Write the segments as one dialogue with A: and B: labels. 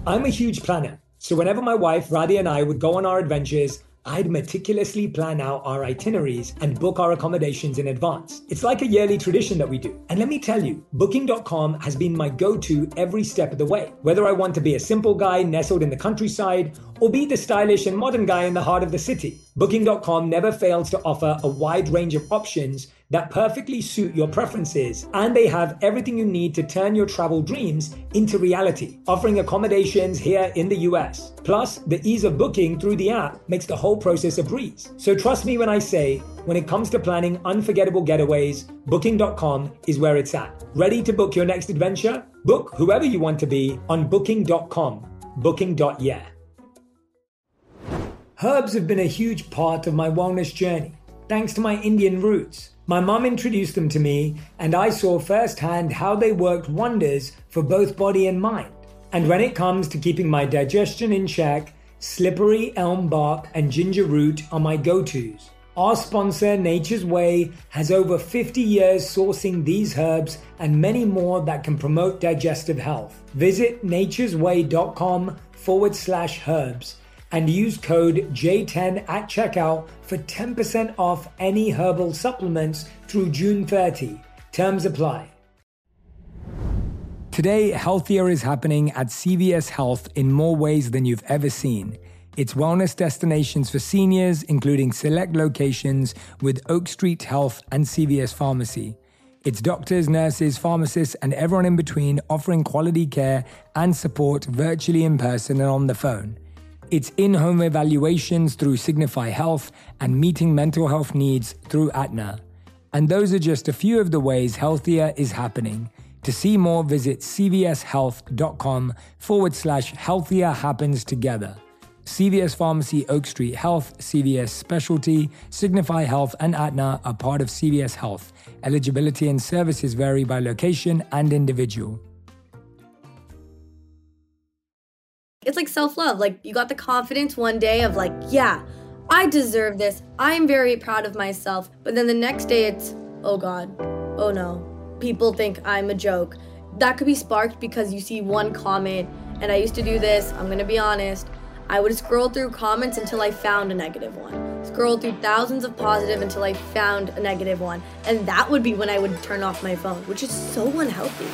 A: I'm a huge planner, so whenever my wife Radhi and I would go on our adventures, I'd meticulously plan out our itineraries and book our accommodations in advance. It's like a yearly tradition that we do. And let me tell you, Booking.com has been my go-to every step of the way. Whether I want to be a simple guy nestled in the countryside or be the stylish and modern guy in the heart of the city, Booking.com never fails to offer a wide range of options that perfectly suit your preferences, and they have everything you need to turn your travel dreams into reality, offering accommodations here in the US. Plus, the ease of booking through the app makes the whole process a breeze. So trust me when I say, when it comes to planning unforgettable getaways, Booking.com is where it's at. Ready to book your next adventure? Book whoever you want to be on Booking.com. Booking.yeah. Herbs have been a huge part of my wellness journey, thanks to my Indian roots. My mum introduced them to me, and I saw firsthand how they worked wonders for both body and mind. And when it comes to keeping my digestion in check, slippery elm bark and ginger root are my go-tos. Our sponsor, Nature's Way, has over 50 years sourcing these herbs and many more that can promote digestive health. Visit naturesway.com/herbs and use code J10 at checkout for 10% off any herbal supplements through June 30. Terms apply. Today, healthier is happening at CVS Health in more ways than you've ever seen. It's wellness destinations for seniors, including select locations with Oak Street Health and CVS Pharmacy. It's doctors, nurses, pharmacists, and everyone in between offering quality care and support virtually in person and on the phone. It's in-home evaluations through Signify Health and meeting mental health needs through Aetna. And those are just a few of the ways healthier is happening. To see more, visit cvshealth.com/healthier happens together. CVS Pharmacy, Oak Street Health, CVS Specialty, Signify Health, and Aetna are part of CVS Health. Eligibility and services vary by location and individual.
B: It's like self-love. Like, you got the confidence one day of like, yeah, I deserve this. I'm very proud of myself. But then the next day it's, oh God, oh no. People think I'm a joke. That could be sparked because you see one comment. And I used to do this, I'm gonna be honest. I would scroll through comments until I found a negative one. Scroll through thousands of positive until I found a negative one. And that would be when I would turn off my phone, which is so unhealthy.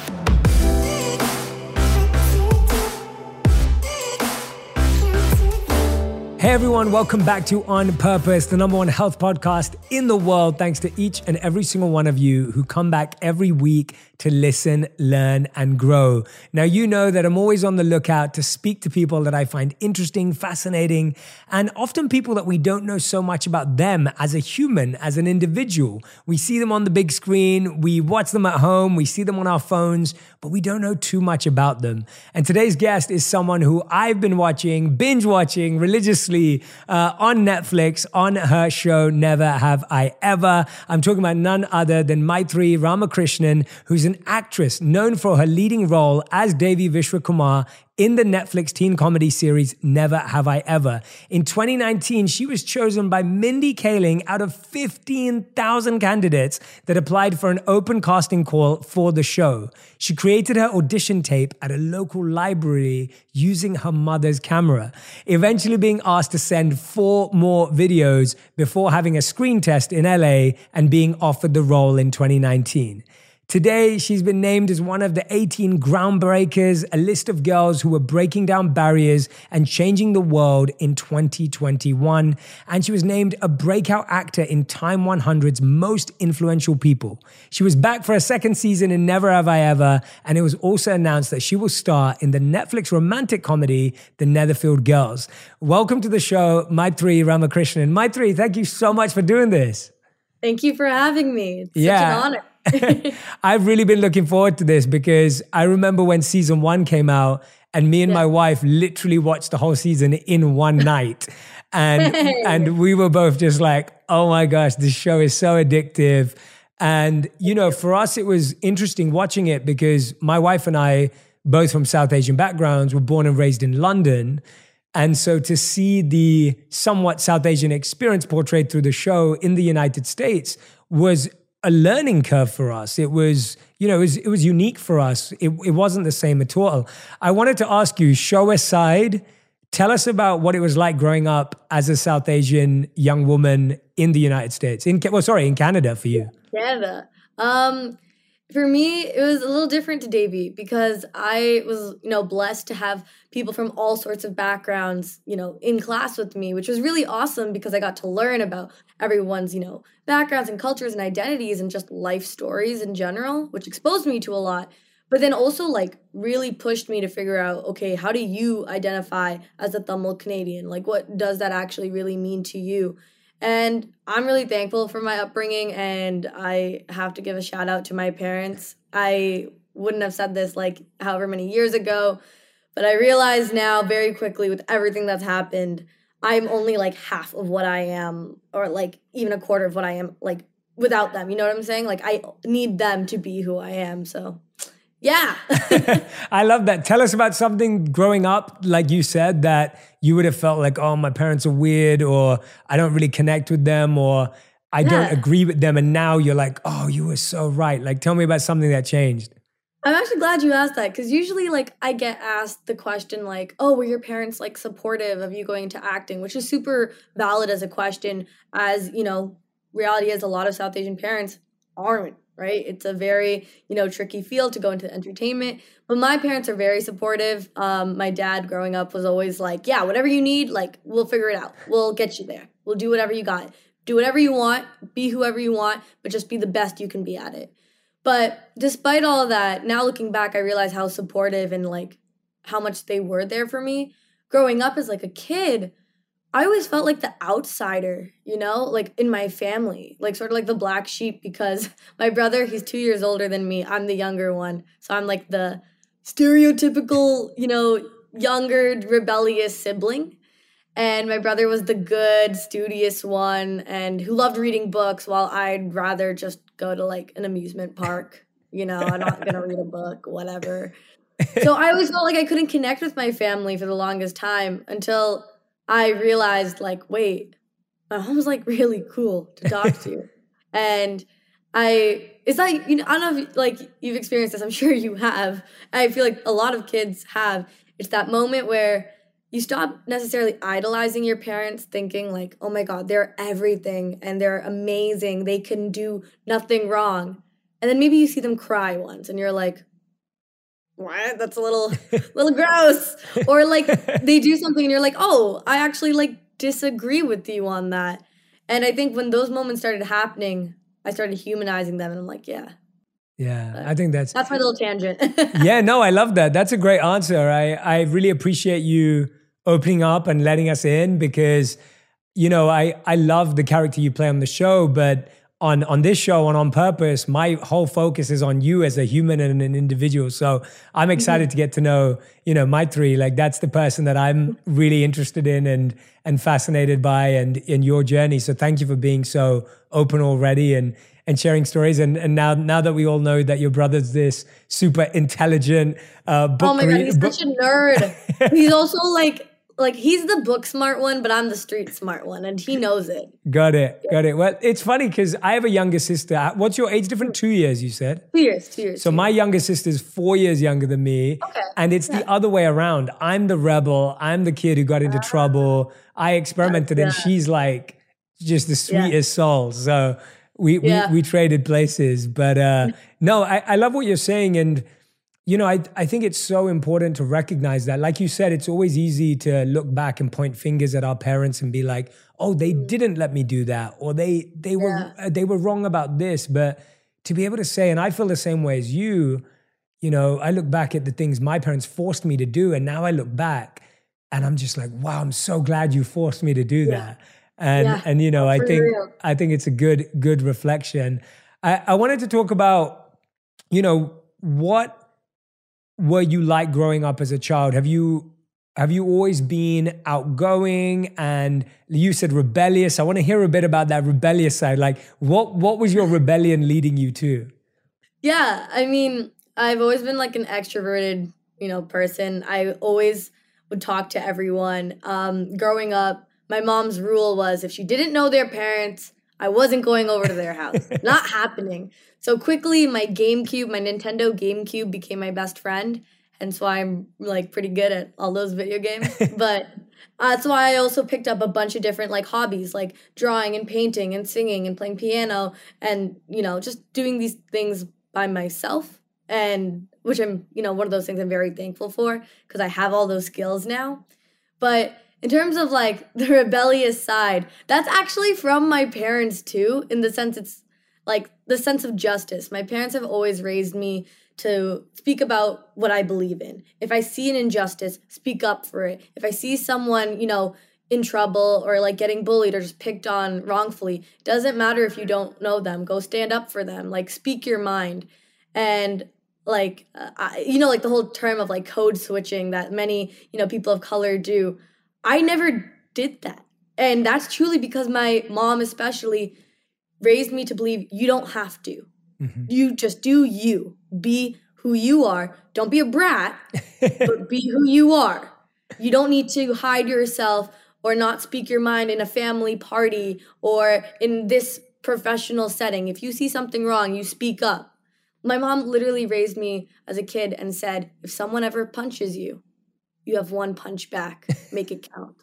A: Hey everyone, welcome back to On Purpose, the #1 health podcast in the world. Thanks to each and every single one of you who come back every week to listen, learn, and grow. Now, you know that I'm always on the lookout to speak to people that I find interesting, fascinating, and often people that we don't know so much about them as a human, as an individual. We see them on the big screen, we watch them at home, we see them on our phones, but we don't know too much about them. And today's guest is someone who I've been binge watching religiously on Netflix, on her show, Never Have I Ever. I'm talking about none other than Maitri Ramakrishnan, who's an actress known for her leading role as Devi Vishwakumar in the Netflix teen comedy series Never Have I Ever. In 2019, she was chosen by Mindy Kaling out of 15,000 candidates that applied for an open casting call for the show. She created her audition tape at a local library using her mother's camera, eventually being asked to send 4 more videos before having a screen test in LA and being offered the role in 2019. Today, she's been named as one of the 18 groundbreakers, a list of girls who were breaking down barriers and changing the world in 2021. And she was named a breakout actor in Time 100's most influential people. She was back for a second season in Never Have I Ever, and it was also announced that she will star in the Netflix romantic comedy, The Netherfield Girls. Welcome to the show, Maitri Ramakrishnan. Maitri, thank you so much for doing this.
B: Thank you for having me. It's such an honor.
A: I've really been looking forward to this because I remember when season 1 came out and me and my wife literally watched the whole season in one night. And we were both just like, oh my gosh, this show is so addictive. And, you know, for us, it was interesting watching it because my wife and I, both from South Asian backgrounds, were born and raised in London. And so to see the somewhat South Asian experience portrayed through the show in the United States was a learning curve for us. It was, it was unique for us. It wasn't the same at all. I wanted to ask you, show aside, tell us about what it was like growing up as a South Asian young woman in the United States. In Canada for you.
B: Canada. For me, it was a little different to Davey because I was, blessed to have people from all sorts of backgrounds, in class with me, which was really awesome because I got to learn about everyone's, backgrounds and cultures and identities and just life stories in general, which exposed me to a lot. But then also really pushed me to figure out, okay, how do you identify as a Tamil Canadian? Like, what does that actually really mean to you? And I'm really thankful for my upbringing, and I have to give a shout out to my parents. I wouldn't have said this however many years ago, but I realize now very quickly with everything that's happened, I'm only half of what I am, or even a quarter of what I am, without them. You know what I'm saying? I need them to be who I am. So yeah.
A: I love that. Tell us about something growing up, like you said, that you would have felt like, oh, my parents are weird, or I don't really connect with them, or I don't agree with them. And now you're like, oh, you were so right. Tell me about something that changed.
B: I'm actually glad you asked that, because usually I get asked the question oh, were your parents supportive of you going into acting, which is super valid as a question, as, reality is a lot of South Asian parents aren't. Right? It's a very, tricky field to go into entertainment. But my parents are very supportive. My dad growing up was always yeah, whatever you need, we'll figure it out. We'll get you there. We'll do whatever you got. Do whatever you want. Be whoever you want, but just be the best you can be at it. But despite all of that, now looking back, I realize how supportive and how much they were there for me. Growing up as a kid, I always felt like the outsider, in my family, sort of the black sheep, because my brother, he's 2 years older than me. I'm the younger one. So I'm the stereotypical, younger, rebellious sibling. And my brother was the good, studious one and who loved reading books, while I'd rather just go to an amusement park. I'm not going to read a book, whatever. So I always felt like I couldn't connect with my family for the longest time until I realized, wait, my mom's really cool to talk to. And it's I don't know if you've experienced this. I'm sure you have. I feel like a lot of kids have. It's that moment where you stop necessarily idolizing your parents, thinking oh my God, they're everything and they're amazing. They can do nothing wrong. And then maybe you see them cry once and you're like, what? That's a little gross. Or they do something and you're like, oh, I actually disagree with you on that. And I think when those moments started happening, I started humanizing them, and I'm like, yeah.
A: Yeah, I think that's
B: my little tangent.
A: Yeah, no, I love that. That's a great answer. I really appreciate you opening up and letting us in, because, I love the character you play on the show, but on this show, on Purpose, my whole focus is on you as a human and an individual. So I'm excited to get to know, Maitri. That's the person that I'm really interested in and fascinated by, and in your journey. So thank you for being so open already and sharing stories. And now that we all know that your brother's this super intelligent book.
B: Oh my God, he's such a nerd. He's also he's the book smart one, but I'm the street smart one, and he knows it.
A: Got it. Well, it's funny because I have a younger sister. What's your age difference? 2 years, you said?
B: 2 years.
A: So my younger sister's 4 years younger than me.
B: Okay.
A: And it's the other way around. I'm the rebel. I'm the kid who got into trouble. I experimented, and she's just the sweetest soul. So we traded places. But no, I love what you're saying. And I think it's so important to recognize that. Like you said, it's always easy to look back and point fingers at our parents and be like, oh, they didn't let me do that, or they were wrong about this. But to be able to say, and I feel the same way as you, I look back at the things my parents forced me to do, and now I look back and I'm just like, wow, I'm so glad you forced me to do that. And I think it's a good reflection. I wanted to talk about, what were you like growing up as a child? Have you always been outgoing? And you said rebellious. I want to hear a bit about that rebellious side. What was your rebellion leading you to?
B: Yeah, I mean, I've always been an extroverted, person. I always would talk to everyone. Growing up, my mom's rule was if she didn't know their parents, I wasn't going over to their house. Not happening. So quickly, my Nintendo GameCube became my best friend. Hence why I'm like pretty good at all those video games. But that's why I also picked up a bunch of different like hobbies, like drawing and painting and singing and playing piano and, just doing these things by myself. And which I'm, one of those things I'm very thankful for because I have all those skills now. But in terms of like the rebellious side, that's actually from my parents too, in the sense it's like the sense of justice. My parents have always raised me to speak about what I believe in. If I see an injustice, speak up for it. If I see someone, in trouble or like getting bullied or just picked on wrongfully, doesn't matter if you don't know them, go stand up for them, like speak your mind. And like, like the whole term of like code switching that many, people of color do. I never did that. And that's truly because my mom especially raised me to believe you don't have to. Mm-hmm. You just do you. Be who you are. Don't be a brat, but be who you are. You don't need to hide yourself or not speak your mind in a family party or in this professional setting. If you see something wrong, you speak up. My mom literally raised me as a kid and said, if someone ever punches you, you have one punch back. Make it count.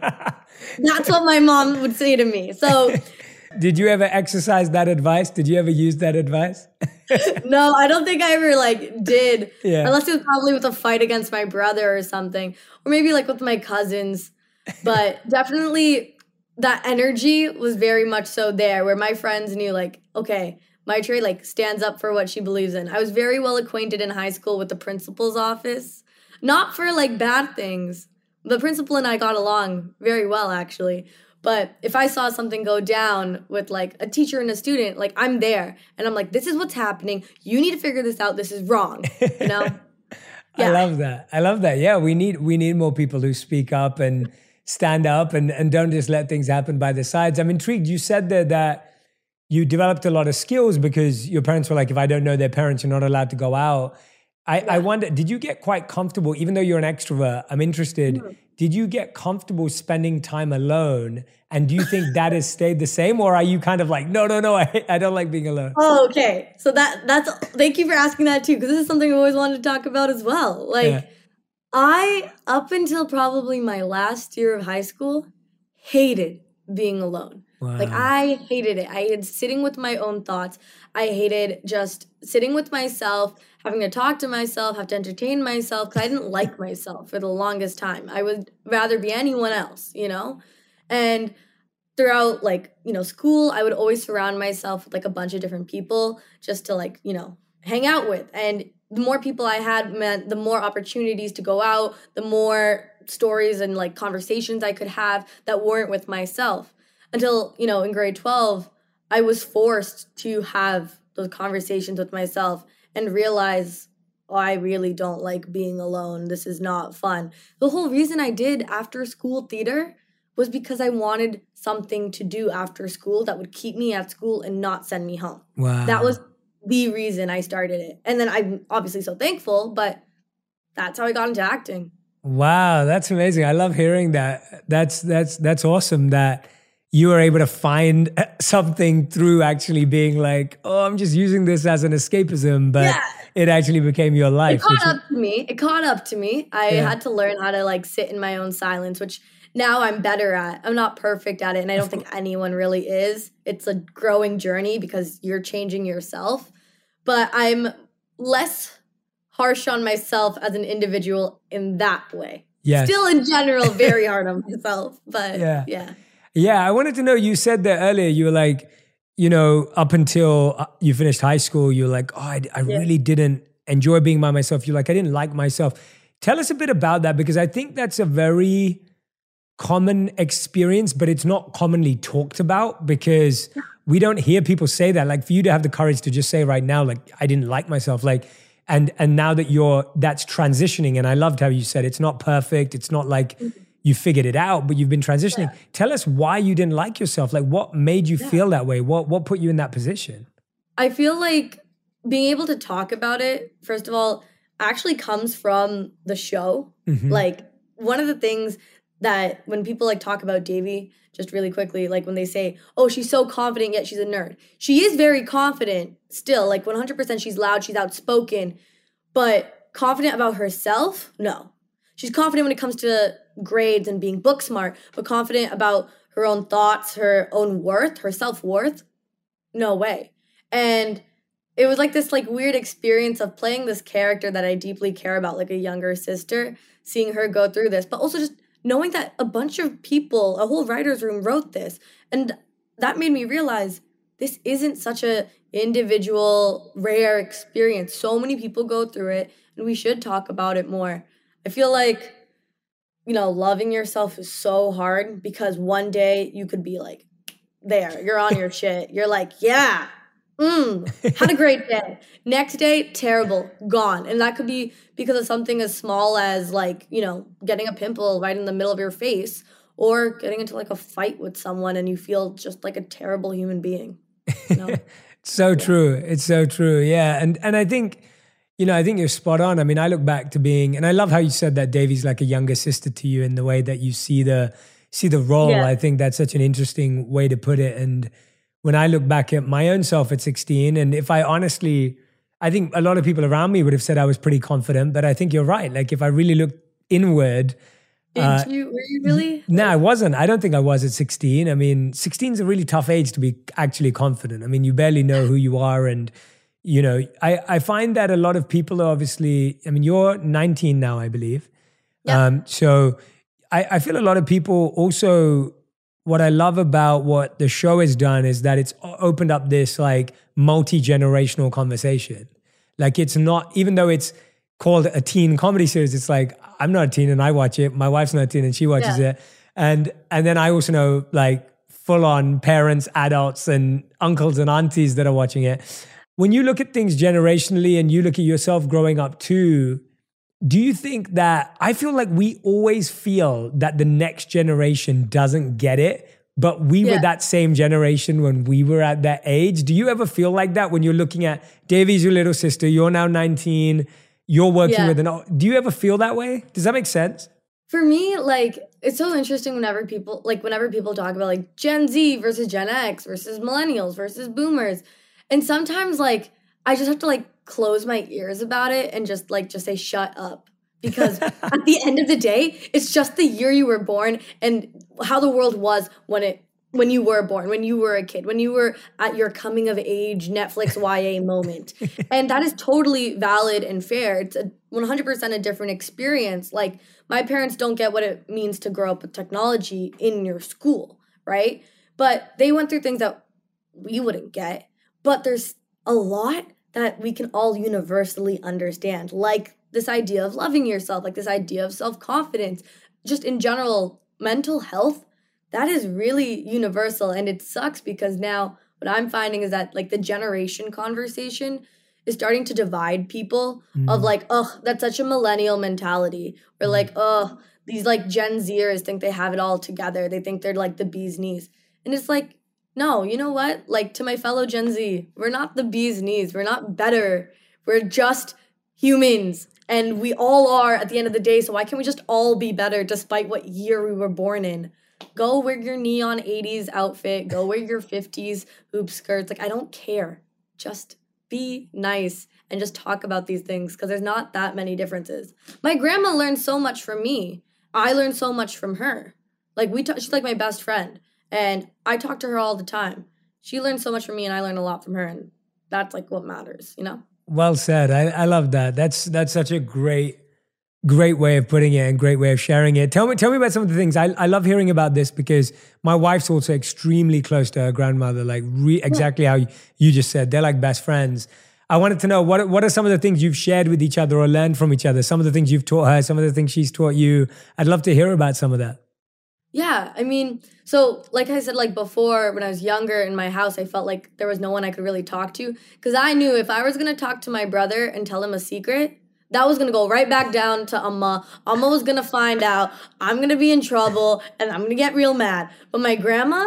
B: That's what my mom would say to me. So,
A: did you ever exercise that advice? Did you ever use that advice?
B: No, I don't think I ever did. Yeah. Unless it was probably with a fight against my brother or something. Or maybe with my cousins. But definitely that energy was very much so there where my friends knew okay, Maitreyi stands up for what she believes in. I was very well acquainted in high school with the principal's office. Not for bad things. The principal and I got along very well, actually. But if I saw something go down with a teacher and a student, I'm there. And I'm this is what's happening. You need to figure this out. This is wrong. Yeah.
A: I love that. Yeah, we need more people who speak up and stand up and don't just let things happen by the sides. I'm intrigued. You said that you developed a lot of skills because your parents were if I don't know their parents, you're not allowed to go out. I wonder, did you get quite comfortable, even though you're an extrovert, I'm interested, did you get comfortable spending time alone? And do you think that has stayed the same? Or are you kind of no, I don't like being alone?
B: Oh, okay. So that's, thank you for asking that too, because this is something I always wanted to talk about as well. I, up until probably my last year of high school, hated being alone. Wow. I hated it. I hated sitting with my own thoughts. I hated just sitting with myself, having to talk to myself, have to entertain myself, because I didn't like myself for the longest time. I would rather be anyone else, And throughout, school, I would always surround myself with, a bunch of different people just to, hang out with. And the more people I had meant the more opportunities to go out, the more stories and, conversations I could have that weren't with myself. Until, in grade 12, I was forced to have those conversations with myself and realize, I really don't like being alone. This is not fun. The whole reason I did after school theater was because I wanted something to do after school that would keep me at school and not send me home.
A: Wow.
B: That was the reason I started it. And then I'm obviously so thankful, but that's how I got into acting.
A: Wow, that's amazing. I love hearing that. That's awesome that you were able to find something through actually being I'm just using this as an escapism, but it actually became your life.
B: It caught up to me. I had to learn how to sit in my own silence, which now I'm better at. I'm not perfect at it, and I don't think anyone really is. It's a growing journey because you're changing yourself. But I'm less harsh on myself as an individual in that way.
A: Yes.
B: Still in general, very hard on myself, but yeah.
A: Yeah, I wanted to know, you said that earlier, you were up until you finished high school, you were I really didn't enjoy being by myself. You're I didn't like myself. Tell us a bit about that, because I think that's a very common experience, but it's not commonly talked about because we don't hear people say that. For you to have the courage to just say right now, I didn't like myself, and now that that's transitioning, and I loved how you said it's not perfect. It's not you figured it out, but you've been transitioning. Yeah. Tell us why you didn't like yourself. What made you feel that way? What put you in that position?
B: I feel being able to talk about it, first of all, actually comes from the show. Mm-hmm. One of the things that when people like talk about Davy, just really quickly, like when they say, oh, she's so confident, yet she's a nerd. She is very confident still, like 100% she's loud, she's outspoken, but confident about herself? No. She's confident when it comes to grades and being book smart, but confident about her own thoughts, her own worth, her self-worth? No way. And it was like this like weird experience of playing this character that I deeply care about, like a younger sister, seeing her go through this, but also just knowing that a bunch of people, a whole writer's room wrote this. And that made me realize this isn't such a individual, rare experience. So many people go through it, and we should talk about it more. I feel like, loving yourself is so hard because one day you could be like, there, you're on your shit. You're like, yeah, had a great day. Next day, terrible, gone. And that could be because of something as small as like, getting a pimple right in the middle of your face, or getting into like a fight with someone and you feel just like a terrible human being.
A: So true. It's so true. Yeah. And I think, I think you're spot on. I mean, I look back to being, and I love how you said that Davy's like a younger sister to you in the way that you see the role. Yeah. I think that's such an interesting way to put it. And when I look back at my own self at 16, and if I honestly, I think a lot of people around me would have said I was pretty confident, but I think you're right. Like if I really looked inward.
B: Were you really?
A: No, I wasn't. I don't think I was at 16. I mean, 16 is a really tough age to be actually confident. I mean, you barely know who you are. And, I find that a lot of people are obviously, I mean, you're 19 now, I believe. Yeah. So I feel a lot of people also, what I love about what the show has done is that it's opened up this like multi-generational conversation. Like it's not, even though it's called a teen comedy series, it's like, I'm not a teen and I watch it. My wife's not a teen and she watches it. And then I also know like full on parents, adults and uncles and aunties that are watching it. When you look at things generationally and you look at yourself growing up too, do you think that, I feel like we always feel that the next generation doesn't get it, but we were that same generation when we were at that age. Do you ever feel like that when you're looking at Davy's your little sister, you're now 19, you're working with do you ever feel that way? Does that make sense?
B: For me, like, it's so interesting whenever people talk about like Gen Z versus Gen X versus millennials versus boomers. And sometimes like, I just have to like close my ears about it and just say, shut up. Because at the end of the day, it's just the year you were born and how the world was when you were born, when you were a kid, when you were at your coming of age Netflix YA moment. And that is totally valid and fair. It's 100% a different experience. Like my parents don't get what it means to grow up with technology in your school, right? But they went through things that we wouldn't get. But there's a lot that we can all universally understand, like this idea of loving yourself, like this idea of self-confidence, just in general, mental health. That is really universal. And it sucks because now what I'm finding is that like the generation conversation is starting to divide people of like, oh, that's such a millennial mentality. Or like, oh, these like Gen Zers think they have it all together. They think they're like the bee's knees. And it's like, no, you know what? Like to my fellow Gen Z, we're not the bee's knees. We're not better. We're just humans. And we all are at the end of the day. So why can't we just all be better despite what year we were born in? Go wear your neon 80s outfit. Go wear your 50s hoop skirts. Like, I don't care. Just be nice and just talk about these things because there's not that many differences. My grandma learned so much from me. I learned so much from her. Like, she's like my best friend. And I talk to her all the time. She learned so much from me and I learned a lot from her. And that's like what matters,
A: Well said. I love that. That's such a great way of putting it and great way of sharing it. Tell me about some of the things. I love hearing about this because my wife's also extremely close to her grandmother, like exactly how you just said. They're like best friends. I wanted to know, what are some of the things you've shared with each other or learned from each other? Some of the things you've taught her, some of the things she's taught you. I'd love to hear about some of that.
B: Yeah, I mean, so like I said, like before, when I was younger in my house, I felt like there was no one I could really talk to because I knew if I was going to talk to my brother and tell him a secret, that was going to go right back down to Amma. Amma was going to find out. I'm going to be in trouble and I'm going to get real mad. But my grandma,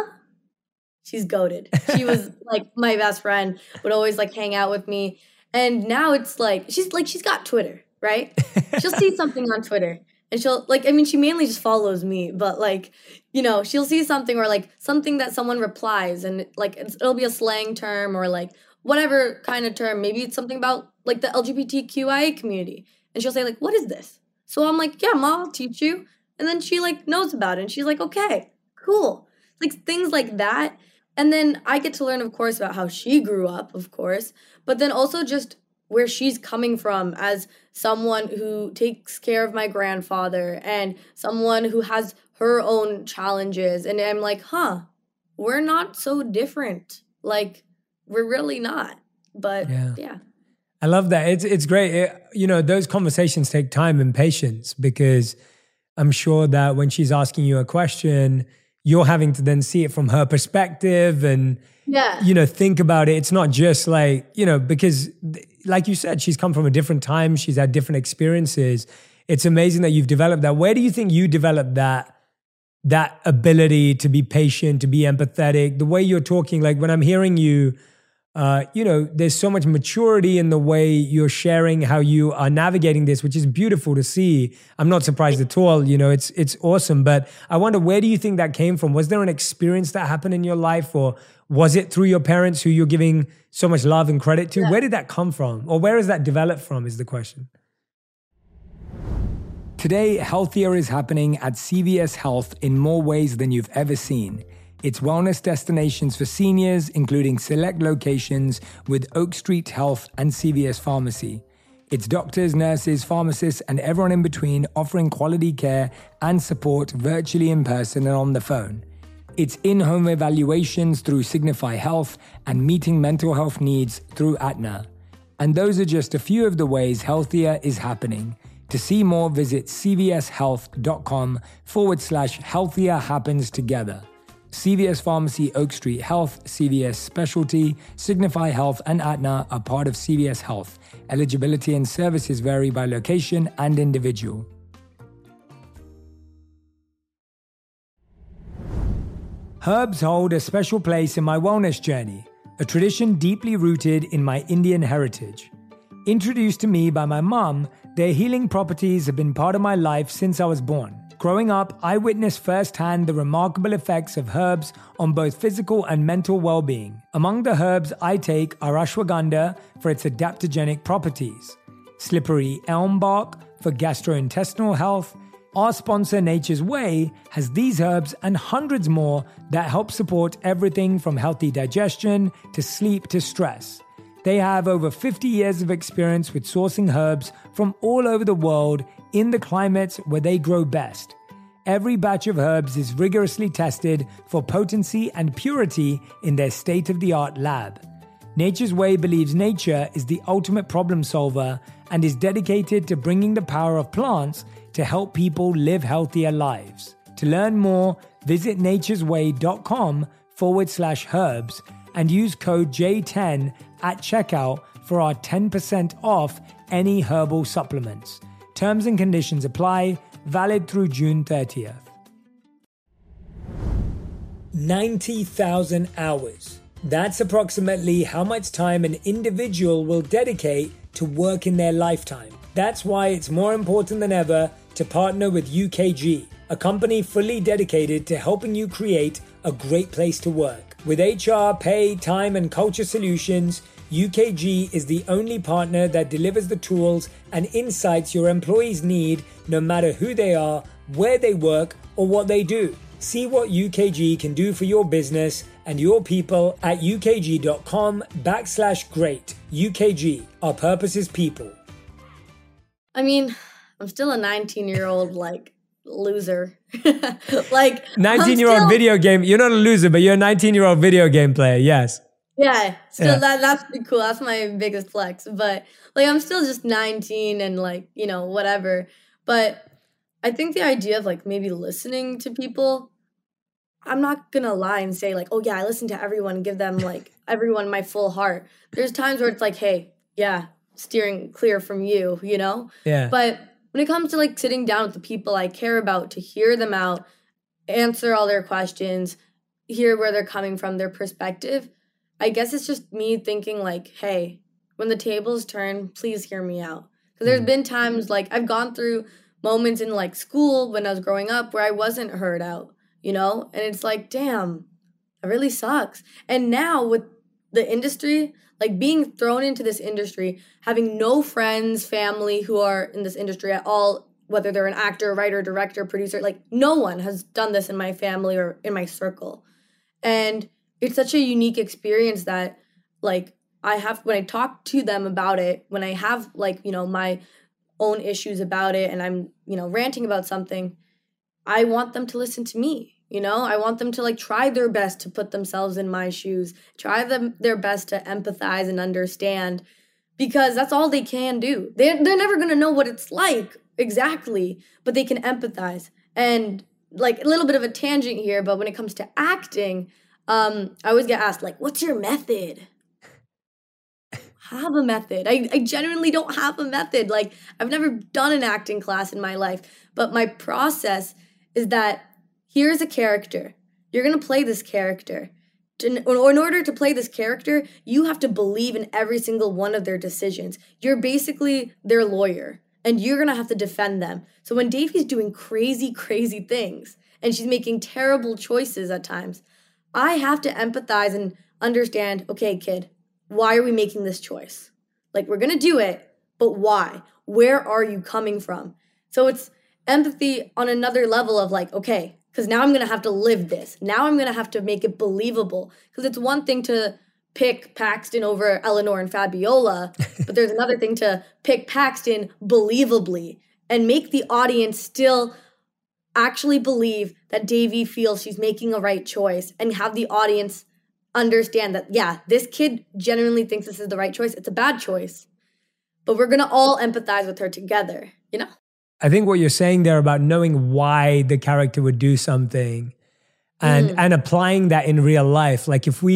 B: she's goated. She was like my best friend, would always like hang out with me. And now it's like she's got Twitter, right? She'll see something on Twitter. And she'll like, I mean, she mainly just follows me, but like, you know, she'll see something or like something that someone replies and like it'll be a slang term or like whatever kind of term. Maybe it's something about like the LGBTQIA community. And she'll say like, what is this? So I'm like, yeah, Mom, I'll teach you. And then she like knows about it and she's like, okay, cool. Like things like that. And then I get to learn, of course, about how she grew up, of course, but then also just where she's coming from as someone who takes care of my grandfather and someone who has her own challenges. And I'm like, we're not so different. Like, we're really not. But yeah.
A: I love that. It's great. Those conversations take time and patience, because I'm sure that when she's asking you a question, you're having to then see it from her perspective and, think about it. It's not just like, because like you said, she's come from a different time. She's had different experiences. It's amazing that you've developed that. Where do you think you developed that ability to be patient, to be empathetic? The way you're talking, like when I'm hearing you, there's so much maturity in the way you're sharing how you are navigating this, which is beautiful to see. I'm not surprised at all. It's awesome. But I wonder, where do you think that came from? Was there an experience that happened in your life, or was it through your parents who you're giving so much love and credit to? Yeah. Where did that come from? Or where has that developed from is the question. Today, healthier is happening at CVS Health in more ways than you've ever seen. It's wellness destinations for seniors, including select locations with Oak Street Health and CVS Pharmacy. It's doctors, nurses, pharmacists, and everyone in between offering quality care and support virtually, in person, and on the phone. It's in-home evaluations through Signify Health and meeting mental health needs through Aetna. And those are just a few of the ways healthier is happening. To see more, visit cvshealth.com/healthier happens together. CVS Pharmacy, Oak Street Health, CVS Specialty, Signify Health, and Aetna are part of CVS Health. Eligibility and services vary by location and individual. Herbs hold a special place in my wellness journey, a tradition deeply rooted in my Indian heritage. Introduced to me by my mom, their healing properties have been part of my life since I was born. Growing up, I witnessed firsthand the remarkable effects of herbs on both physical and mental well-being. Among the herbs I take are ashwagandha for its adaptogenic properties, slippery elm bark for gastrointestinal health. Our sponsor, Nature's Way, has these herbs and hundreds more that help support everything from healthy digestion to sleep to stress. They have over 50 years of experience with sourcing herbs from all over the world in the climates where they grow best. Every batch of herbs is rigorously tested for potency and purity in their state-of-the-art lab. Nature's Way believes nature is the ultimate problem solver and is dedicated to bringing the power of plants to help people live healthier lives. To learn more, visit naturesway.com/herbs and use code J10 at checkout for our 10% off any herbal supplements. Terms and conditions apply, valid through June 30th. 90,000 hours. That's approximately how much time an individual will dedicate to work in their lifetime. That's why it's more important than ever to partner with UKG, a company fully dedicated to helping you create a great place to work. With HR, pay, time, and culture solutions, UKG is the only partner that delivers the tools and insights your employees need, no matter who they are, where they work, or what they do. See what UKG can do for your business and your people at ukg.com/great. UKG, our purpose is people.
B: I mean, I'm still a 19-year-old, loser.
A: 19-year-old video game. You're not a loser, but you're a 19-year-old video game player. Yes.
B: Yeah. Still, that's pretty cool. That's my biggest flex. But I'm still just 19 and whatever. But I think the idea of maybe listening to people, I'm not going to lie and say oh yeah, I listen to everyone and give them everyone my full heart. There's times where it's hey, yeah, steering clear from you, Yeah. But when it comes to sitting down with the people I care about to hear them out, answer all their questions, hear where they're coming from, their perspective, I guess it's just me thinking hey, when the tables turn, please hear me out. Because there's been times I've gone through moments in like school when I was growing up where I wasn't heard out, you know? And it's like, damn, that really sucks. And now with the industry, like being thrown into this industry, having no friends, family who are in this industry at all, whether they're an actor, writer, director, producer, like no one has done this in my family or in my circle. And it's such a unique experience that like I have, when I talk to them about it, when I have like, you know, my own issues about it and I'm, you know, ranting about something, I want them to listen to me. You know, I want them to like try their best to put themselves in my shoes, try their best to empathize and understand, because that's all they can do. They're never going to know what it's like exactly, but they can empathize. And like a little bit of a tangent here, but when it comes to acting, I always get asked like, what's your method? Have a method. I genuinely don't have a method. Like I've never done an acting class in my life, but my process is that here's a character. You're going to play this character. In order to play this character, you have to believe in every single one of their decisions. You're basically their lawyer, and you're going to have to defend them. So when Davey's doing crazy, crazy things, and she's making terrible choices at times, I have to empathize and understand, okay, kid, why are we making this choice? Like, we're going to do it, but why? Where are you coming from? So it's empathy on another level of like, okay, because now I'm going to have to live this. Now I'm going to have to make it believable. Because it's one thing to pick Paxton over Eleanor and Fabiola, but there's another thing to pick Paxton believably and make the audience still actually believe that Davy feels she's making a right choice and have the audience understand that, yeah, this kid genuinely thinks this is the right choice. It's a bad choice, but we're going to all empathize with her together, you know?
A: I think what you're saying there about knowing why the character would do something and applying that in real life. Like if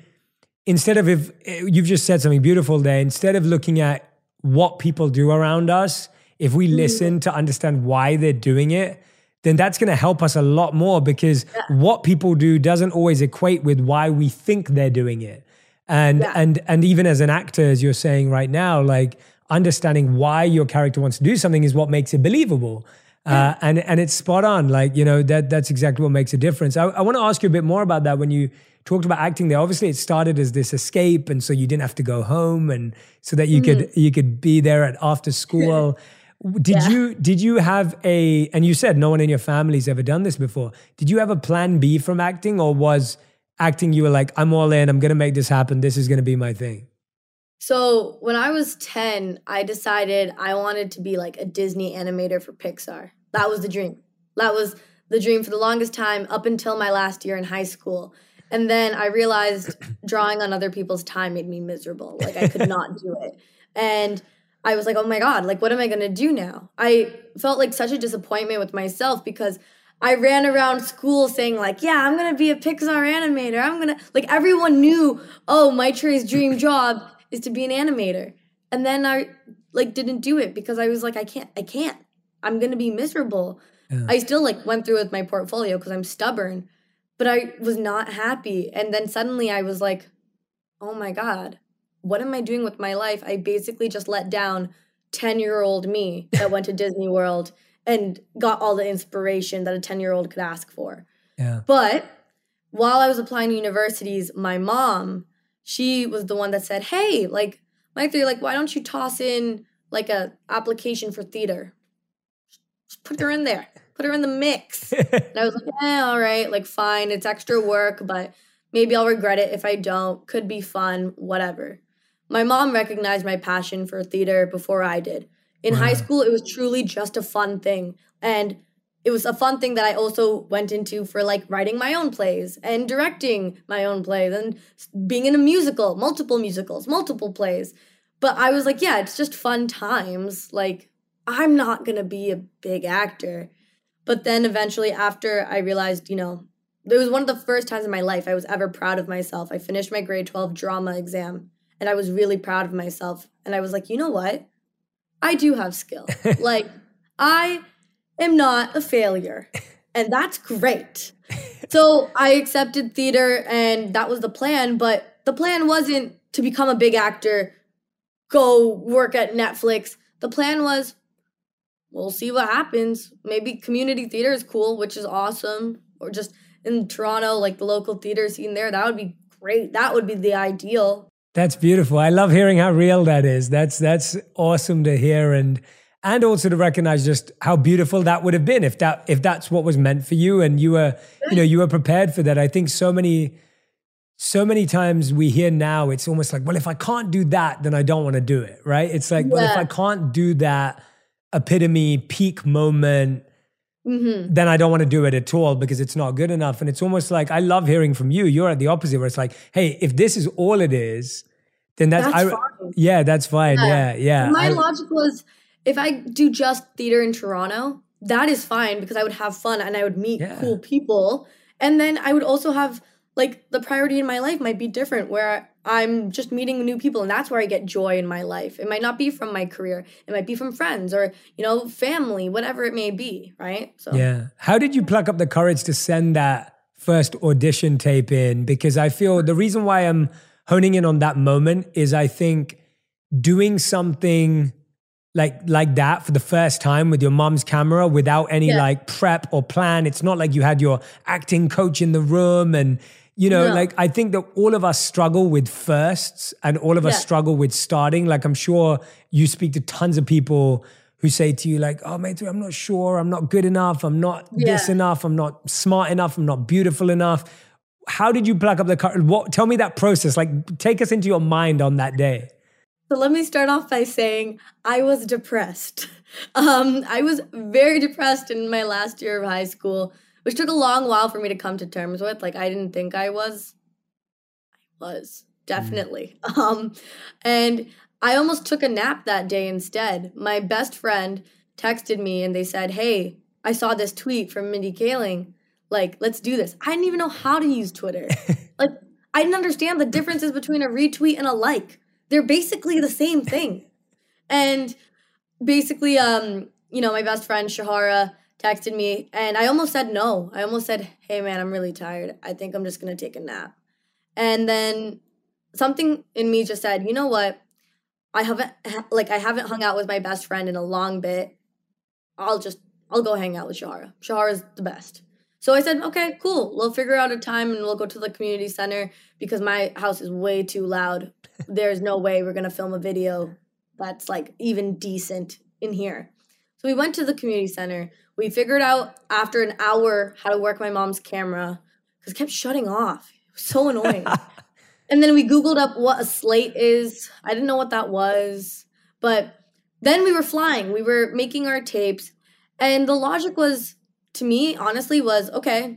A: you've just said something beautiful there, instead of looking at what people do around us, if we listen to understand why they're doing it, then that's going to help us a lot more, because what people do doesn't always equate with why we think they're doing it. And even as an actor, as you're saying right now, like understanding why your character wants to do something is what makes it believable. And it's spot on. Like, you know, that's exactly what makes a difference. I want to ask you a bit more about that. When you talked about acting there, obviously it started as this escape, and so you didn't have to go home, and so that you could be there at after school. Did you have and you said no one in your family's ever done this before. Did you have a plan B from acting, or was acting, you were like, I'm all in, I'm going to make this happen, this is going to be my thing?
B: So when I was 10, I decided I wanted to be like a Disney animator for Pixar. That was the dream. That was the dream for the longest time, up until my last year in high school. And then I realized drawing on other people's time made me miserable. Like I could not do it. And I was like, oh my God, like, what am I going to do now? I felt like such a disappointment with myself, because I ran around school saying like, yeah, I'm going to be a Pixar animator. Like everyone knew, oh, Maitrey's dream job is to be an animator. And then I like didn't do it because I was like, I can't. I'm going to be miserable. Yeah. I still like went through with my portfolio because I'm stubborn, but I was not happy. And then suddenly I was like, oh my God, what am I doing with my life? I basically just let down 10-year-old me that went to Disney World and got all the inspiration that a 10-year-old could ask for.
A: Yeah.
B: But while I was applying to universities, my mom, she was the one that said, hey, like, Maitrey, like, why don't you toss in like a application for theater? Just put her in there. Put her in the mix. And I was like, all right, like, fine. It's extra work, but maybe I'll regret it if I don't. Could be fun, whatever. My mom recognized my passion for theater before I did. In high school, it was truly just a fun thing. And it was a fun thing that I also went into for like writing my own plays and directing my own plays and being in a musical, multiple musicals, multiple plays. But I was like, yeah, it's just fun times. Like, I'm not going to be a big actor. But then eventually after I realized, you know, it was one of the first times in my life I was ever proud of myself. I finished my grade 12 drama exam and I was really proud of myself. And I was like, you know what? I do have skill. Like, I am not a failure. And that's great. So I accepted theater and that was the plan. But the plan wasn't to become a big actor, go work at Netflix. The plan was, we'll see what happens. Maybe community theater is cool, which is awesome. Or just in Toronto, like the local theater scene there, that would be great. That would be the ideal.
A: That's beautiful. I love hearing how real that is. That's awesome to hear, and also to recognize just how beautiful that would have been if that's what was meant for you, and you were prepared for that. I think so many times we hear now, it's almost like, well, if I can't do that, then I don't want to do it, right? It's like, well, if I can't do that epitome peak moment, then I don't want to do it at all because it's not good enough. And it's almost like, I love hearing from you. You're at the opposite where it's like, hey, if this is all it is, then that's fine. Yeah, that's fine. Yeah.
B: My logic was, if I do just theater in Toronto, that is fine because I would have fun and I would meet cool people. And then I would also have, like, the priority in my life might be different where I'm just meeting new people, and that's where I get joy in my life. It might not be from my career. It might be from friends or, family, whatever it may be, right? So
A: yeah. How did you pluck up the courage to send that first audition tape in? Because I feel the reason why I'm honing in on that moment is I think doing something like that for the first time with your mom's camera without any like prep or plan. It's not like you had your acting coach in the room and like I think that all of us struggle with firsts and all of us struggle with starting. Like I'm sure you speak to tons of people who say to you like, oh, mate, I'm not sure, I'm not good enough, I'm not this enough, I'm not smart enough, I'm not beautiful enough. How did you pluck up the courage? Tell me that process. Like take us into your mind on that day.
B: So let me start off by saying I was depressed. I was very depressed in my last year of high school, which took a long while for me to come to terms with. Like, I didn't think I was. I was, definitely. And I almost took a nap that day instead. My best friend texted me and they said, hey, I saw this tweet from Mindy Kaling. Like, let's do this. I didn't even know how to use Twitter. Like, I didn't understand the differences between a retweet and a like. They're basically the same thing. And basically, my best friend, Shahara, texted me, and I almost said no. I almost said, hey, man, I'm really tired. I think I'm just going to take a nap. And then something in me just said, you know what? I haven't hung out with my best friend in a long bit. I'll go hang out with Shahara. Shahara's the best. So I said, okay, cool. We'll figure out a time and we'll go to the community center because my house is way too loud. There's no way we're going to film a video that's like even decent in here. So we went to the community center. We figured out after an hour how to work my mom's camera because it kept shutting off. It was so annoying. And then we Googled up what a slate is. I didn't know what that was. But then we were flying. We were making our tapes. And the logic was, to me, honestly, was, okay,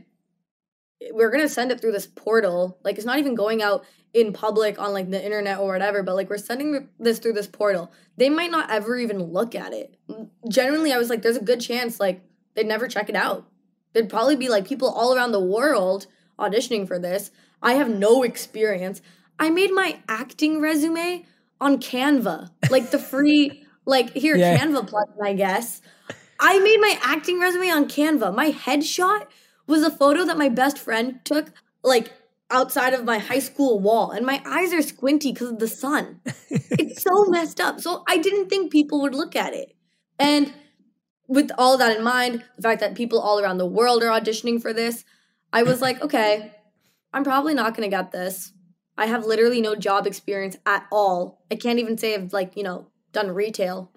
B: we're going to send it through this portal. Like, it's not even going out in public on, like, the internet or whatever, but, like, we're sending this through this portal. They might not ever even look at it. Generally, I was like, there's a good chance, like, they'd never check it out. There'd probably be, like, people all around the world auditioning for this. I have no experience. I made my acting resume on Canva. Like, the free, like, Canva plugin, I guess. I made my acting resume on Canva. My headshot was a photo that my best friend took, like, outside of my high school wall. And my eyes are squinty because of the sun. It's so messed up. So I didn't think people would look at it. And with all that in mind, the fact that people all around the world are auditioning for this, I was like, okay, I'm probably not going to get this. I have literally no job experience at all. I can't even say I've, like, done retail.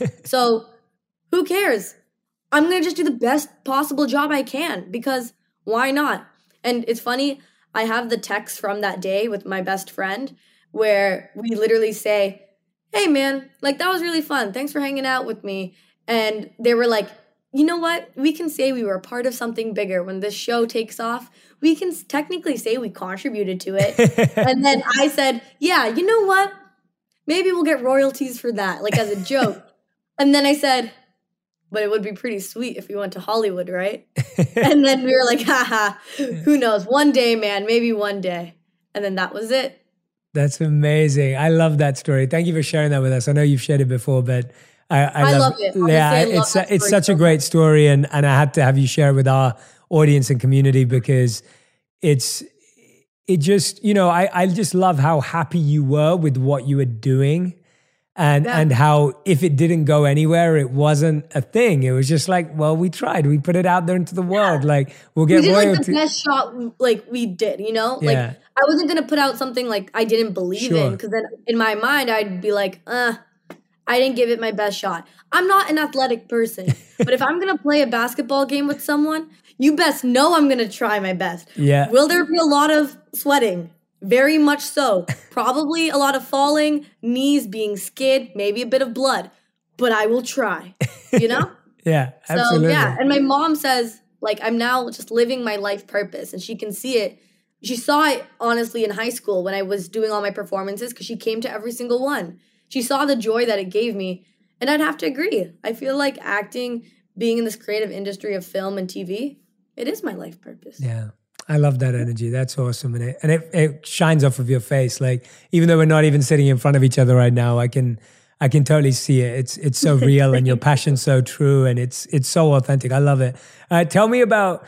B: So who cares? I'm going to just do the best possible job I can because why not? And it's funny, I have the text from that day with my best friend where we literally say, hey, man, like, that was really fun. Thanks for hanging out with me. And they were like, you know what? We can say we were a part of something bigger. When this show takes off, we can technically say we contributed to it. And then I said, yeah, you know what? Maybe we'll get royalties for that, like, as a joke. And then I said, but it would be pretty sweet if we went to Hollywood, right? And then we were like, haha, who knows? One day, man, maybe one day. And then that was it.
A: That's amazing. I love that story. Thank you for sharing that with us. I know you've shared it before, but I love it. Honestly, it's such a great story. And I had to have you share it with our audience and community because it just, I just love how happy you were with what you were doing. and how if it didn't go anywhere, it wasn't a thing. It was just like, well, we tried. We put it out there into the world. Like, we'll get royalty.
B: We did like the best shot like we did, you know? Like, I wasn't going to put out something like I didn't believe in, because then in my mind, I'd be like, I didn't give it my best shot. I'm not an athletic person, but if I'm going to play a basketball game with someone, you best know I'm going to try my best.
A: Yeah.
B: Will there be a lot of sweating? Very much so. Probably a lot of falling, knees being skid, maybe a bit of blood, but I will try, you know?
A: Yeah, absolutely.
B: So, yeah. And my mom says, like, I'm now just living my life purpose, and she can see it. She saw it, honestly, in high school when I was doing all my performances, because she came to every single one. She saw the joy that it gave me, and I'd have to agree. I feel like acting, being in this creative industry of film and TV, it is my life purpose.
A: Yeah. I love that energy. That's awesome. And it shines off of your face. Like, even though we're not even sitting in front of each other right now, I can totally see it. It's so real, and your passion's so true, and it's so authentic. I love it. Tell me about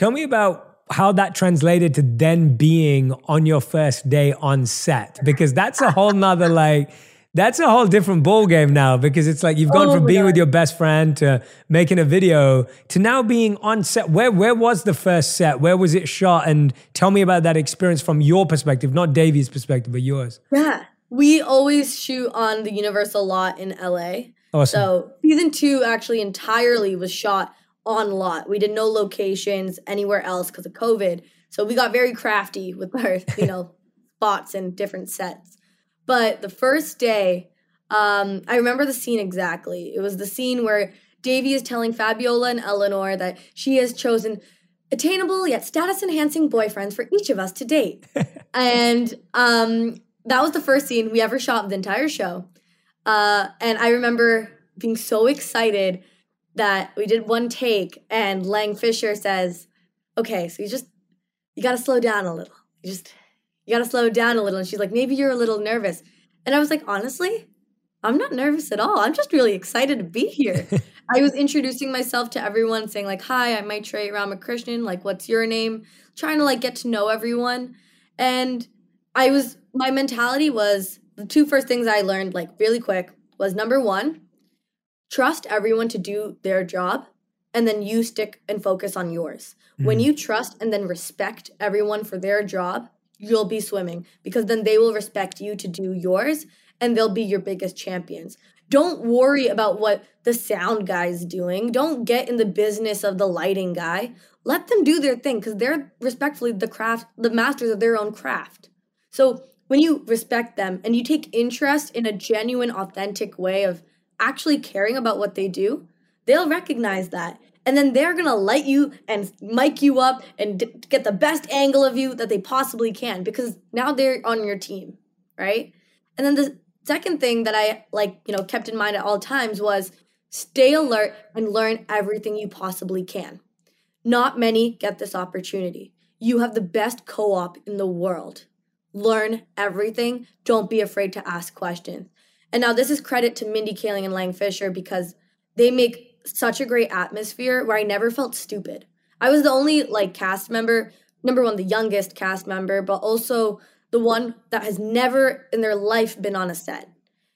A: how that translated to then being on your first day on set, because that's a whole nother that's a whole different ball game now, because it's like you've gone from being with your best friend to making a video to now being on set. Where was the first set? Where was it shot? And tell me about that experience from your perspective, not Davey's perspective, but yours.
B: Yeah. We always shoot on the Universal lot in LA.
A: Awesome.
B: So season 2 actually entirely was shot on lot. We did no locations anywhere else because of COVID. So we got very crafty with our, spots and different sets. But the first day, I remember the scene exactly. It was the scene where Davey is telling Fabiola and Eleanor that she has chosen attainable yet status-enhancing boyfriends for each of us to date. And that was the first scene we ever shot the entire show. And I remember being so excited that we did one take, and Lang Fisher says, okay, so you got to slow down a little. You got to slow down a little. And she's like, maybe you're a little nervous. And I was like, honestly, I'm not nervous at all. I'm just really excited to be here. I was introducing myself to everyone, saying like, hi, I'm Maitreyi Ramakrishnan. Like, what's your name? Trying to get to know everyone. And my mentality was, the 2 first things I learned really quick was, number 1, trust everyone to do their job, and then you stick and focus on yours. Mm-hmm. When you trust and then respect everyone for their job, you'll be swimming, because then they will respect you to do yours, and they'll be your biggest champions. Don't worry about what the sound guy's doing. Don't get in the business of the lighting guy. Let them do their thing, because they're respectfully the masters of their own craft. So when you respect them and you take interest in a genuine, authentic way of actually caring about what they do, they'll recognize that. And then they're going to light you and mic you up and get the best angle of you that they possibly can, because now they're on your team, right? And then the second thing that I kept in mind at all times was stay alert and learn everything you possibly can. Not many get this opportunity. You have the best co-op in the world. Learn everything. Don't be afraid to ask questions. And now this is credit to Mindy Kaling and Lang Fisher, because they make such a great atmosphere where I never felt stupid. I was the only cast member, number 1, the youngest cast member, but also the one that has never in their life been on a set.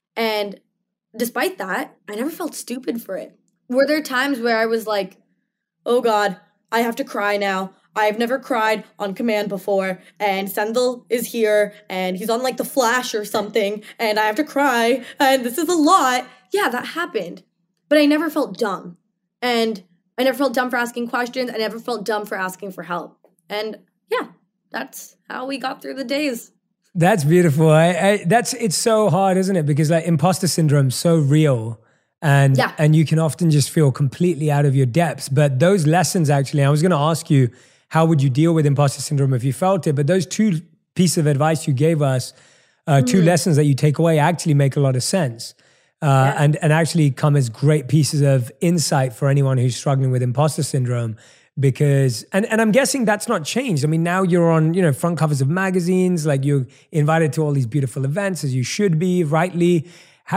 B: And despite that, I never felt stupid for it. Were there times where I was like, oh God, I have to cry now. I've never cried on command before, and Sendhil is here, and he's on The Flash or something, and I have to cry, and this is a lot. Yeah, that happened. But I never felt dumb. And I never felt dumb for asking questions. I never felt dumb for asking for help. And yeah, that's how we got through the days.
A: That's beautiful. It's so hard, isn't it? Because imposter syndrome is so real. And you can often just feel completely out of your depths. But those lessons, actually, I was going to ask you, how would you deal with imposter syndrome if you felt it? But those 2 pieces of advice you gave us, 2 lessons that you take away, actually make a lot of sense. And actually come as great pieces of insight for anyone who's struggling with imposter syndrome, because, and I'm guessing that's not changed. I mean, now you're on, front covers of magazines, you're invited to all these beautiful events, as you should be, rightly.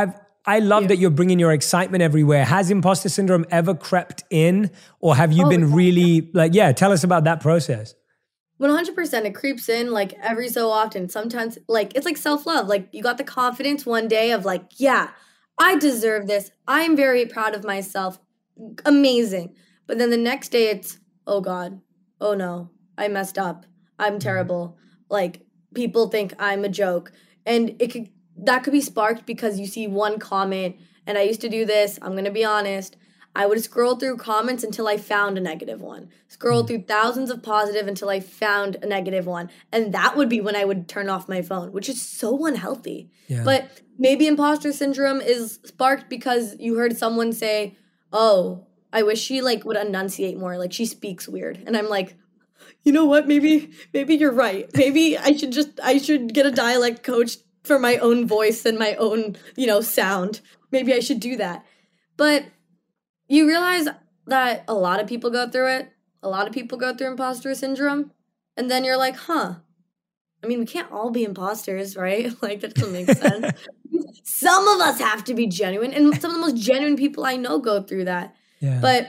A: I love that you're bringing your excitement everywhere. Has imposter syndrome ever crept in, or have you been really tell us about that process?
B: 100%. It creeps in like every so often. Sometimes like it's like self-love. Like you got the confidence one day of like, yeah, I deserve this. I'm very proud of myself. Amazing. But then the next day it's, oh God, oh no, I messed up. I'm terrible. Like people think I'm a joke. And that could be sparked because you see one comment. And I used to do this, I'm going to be honest. I would scroll through comments until I found a negative one. Scroll through thousands of positive until I found a negative one. And that would be when I would turn off my phone, which is so unhealthy. Yeah. But maybe imposter syndrome is sparked because you heard someone say, oh, I wish she like would enunciate more. Like she speaks weird. And I'm like, you know what? Maybe you're right. Maybe I should get a dialect coach for my own voice and my own, sound. Maybe I should do that. But you realize that a lot of people go through it. A lot of people go through imposter syndrome. And then you're like, I mean, we can't all be imposters, right? Like, that doesn't make sense. Some of us have to be genuine. And some of the most genuine people I know go through that. Yeah. But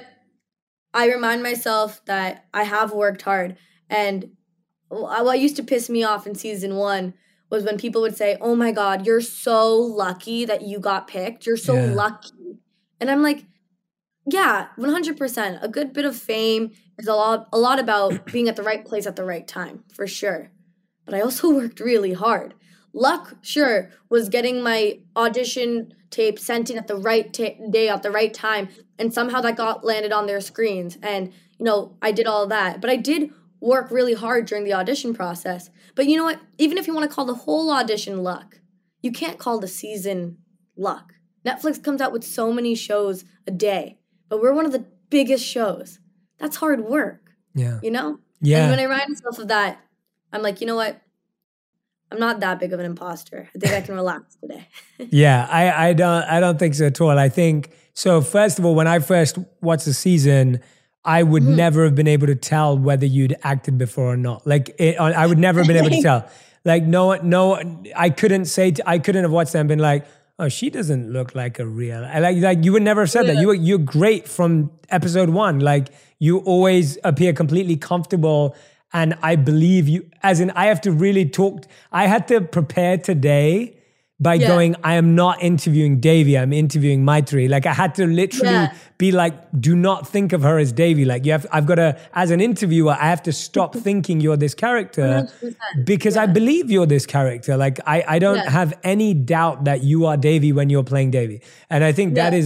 B: I remind myself that I have worked hard. And what used to piss me off in season 1 was when people would say, oh my God, you're so lucky that you got picked. You're so lucky. And I'm like, yeah, 100%. A good bit of fame is a lot about being at the right place at the right time, for sure. But I also worked really hard. Luck, sure, was getting my audition tape sent in at the right day at the right time, and somehow that got landed on their screens. And, I did all that. But I did work really hard during the audition process. But you know what? Even if you want to call the whole audition luck, you can't call the season luck. Netflix comes out with so many shows a day. But we're one of the biggest shows. That's hard work. Yeah. Yeah. And when I remind myself of that, I'm like, you know what? I'm not that big of an imposter. I think I can relax today.
A: Yeah, I don't think so at all. I think so. First of all, when I first watched the season, I would never have been able to tell whether you'd acted before or not. Like I would never have been able to tell. Like no, I couldn't have watched them and been like, oh, she doesn't look like a real. Like you would never have said that. You're great from episode 1. Like you always appear completely comfortable, and I believe you. As in, I have to really talk. I had to prepare today by going, I am not interviewing Devi, I'm interviewing Maitri. Like I had to literally be like, do not think of her as Devi. Like I've got to, as an interviewer, I have to stop thinking you're this character 100%. Because I believe you're this character. Like I don't have any doubt that you are Devi when you're playing Devi. And I think that is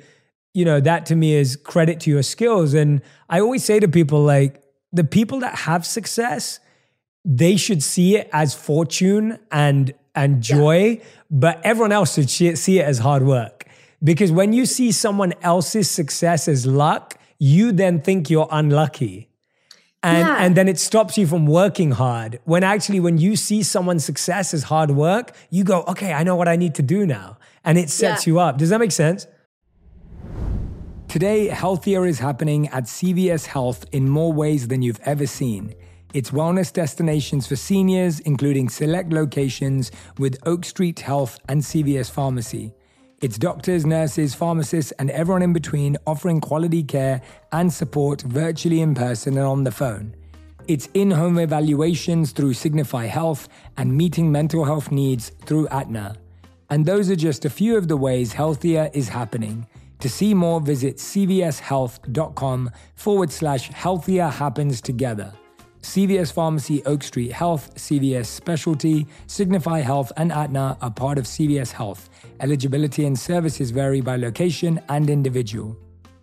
A: that to me is credit to your skills. And I always say to people, like the people that have success, they should see it as fortune and joy, but everyone else should see it as hard work. Because when you see someone else's success as luck, you then think you're unlucky. And then it stops you from working hard. When you see someone's success as hard work, you go, okay, I know what I need to do now. And it sets you up. Does that make sense? Today, Healthier is happening at CVS Health in more ways than you've ever seen. It's wellness destinations for seniors, including select locations with Oak Street Health and CVS Pharmacy. It's doctors, nurses, pharmacists, and everyone in between offering quality care and support virtually in person and on the phone. It's in-home evaluations through Signify Health and meeting mental health needs through Aetna. And those are just a few of the ways Healthier is happening. To see more, visit cvshealth.com/healthier happens together. CVS Pharmacy, Oak Street Health, CVS Specialty, Signify Health, and Aetna are part of CVS Health. Eligibility and services vary by location and individual.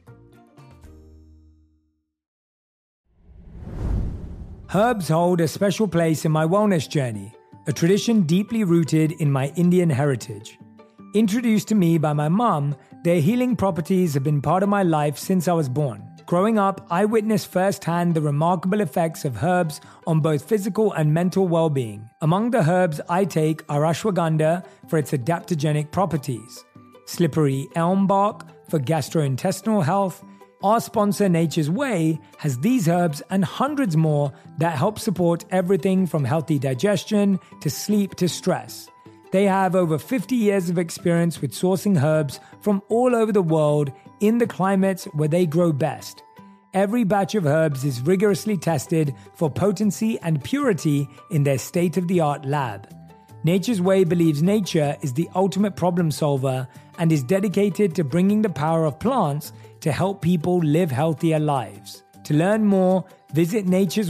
A: Herbs hold a special place in my wellness journey, a tradition deeply rooted in my Indian heritage. Introduced to me by my mom, their healing properties have been part of my life since I was born. Growing up, I witnessed firsthand the remarkable effects of herbs on both physical and mental well-being. Among the herbs I take are ashwagandha for its adaptogenic properties, slippery elm bark for gastrointestinal health. Our sponsor Nature's Way has these herbs and hundreds more that help support everything from healthy digestion to sleep to stress. They have over 50 years of experience with sourcing herbs from all over the world in the climates where they grow best. Every batch of herbs is rigorously tested for potency and purity in their state-of-the-art lab. Nature's Way believes nature is the ultimate problem solver and is dedicated to bringing the power of plants to help people live healthier lives. To learn more, visit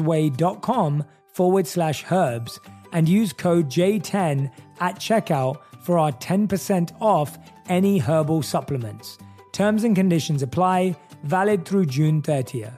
A: naturesway.com/herbs and use code J10 at checkout for our 10% off any herbal supplements. Terms and conditions apply, valid through June 30th.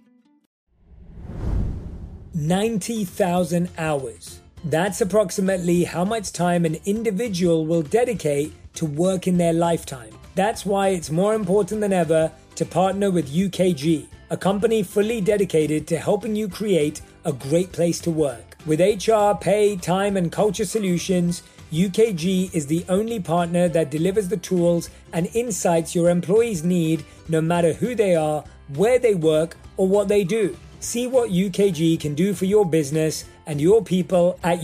A: 90,000 hours. That's approximately how much time an individual will dedicate to work in their lifetime. That's why it's more important than ever to partner with UKG, a company fully dedicated to helping you create a great place to work. With HR, pay, time, and culture solutions, UKG is the only partner that delivers the tools and insights your employees need, no matter who they are, where they work, or what they do. See what UKG can do for your business and your people at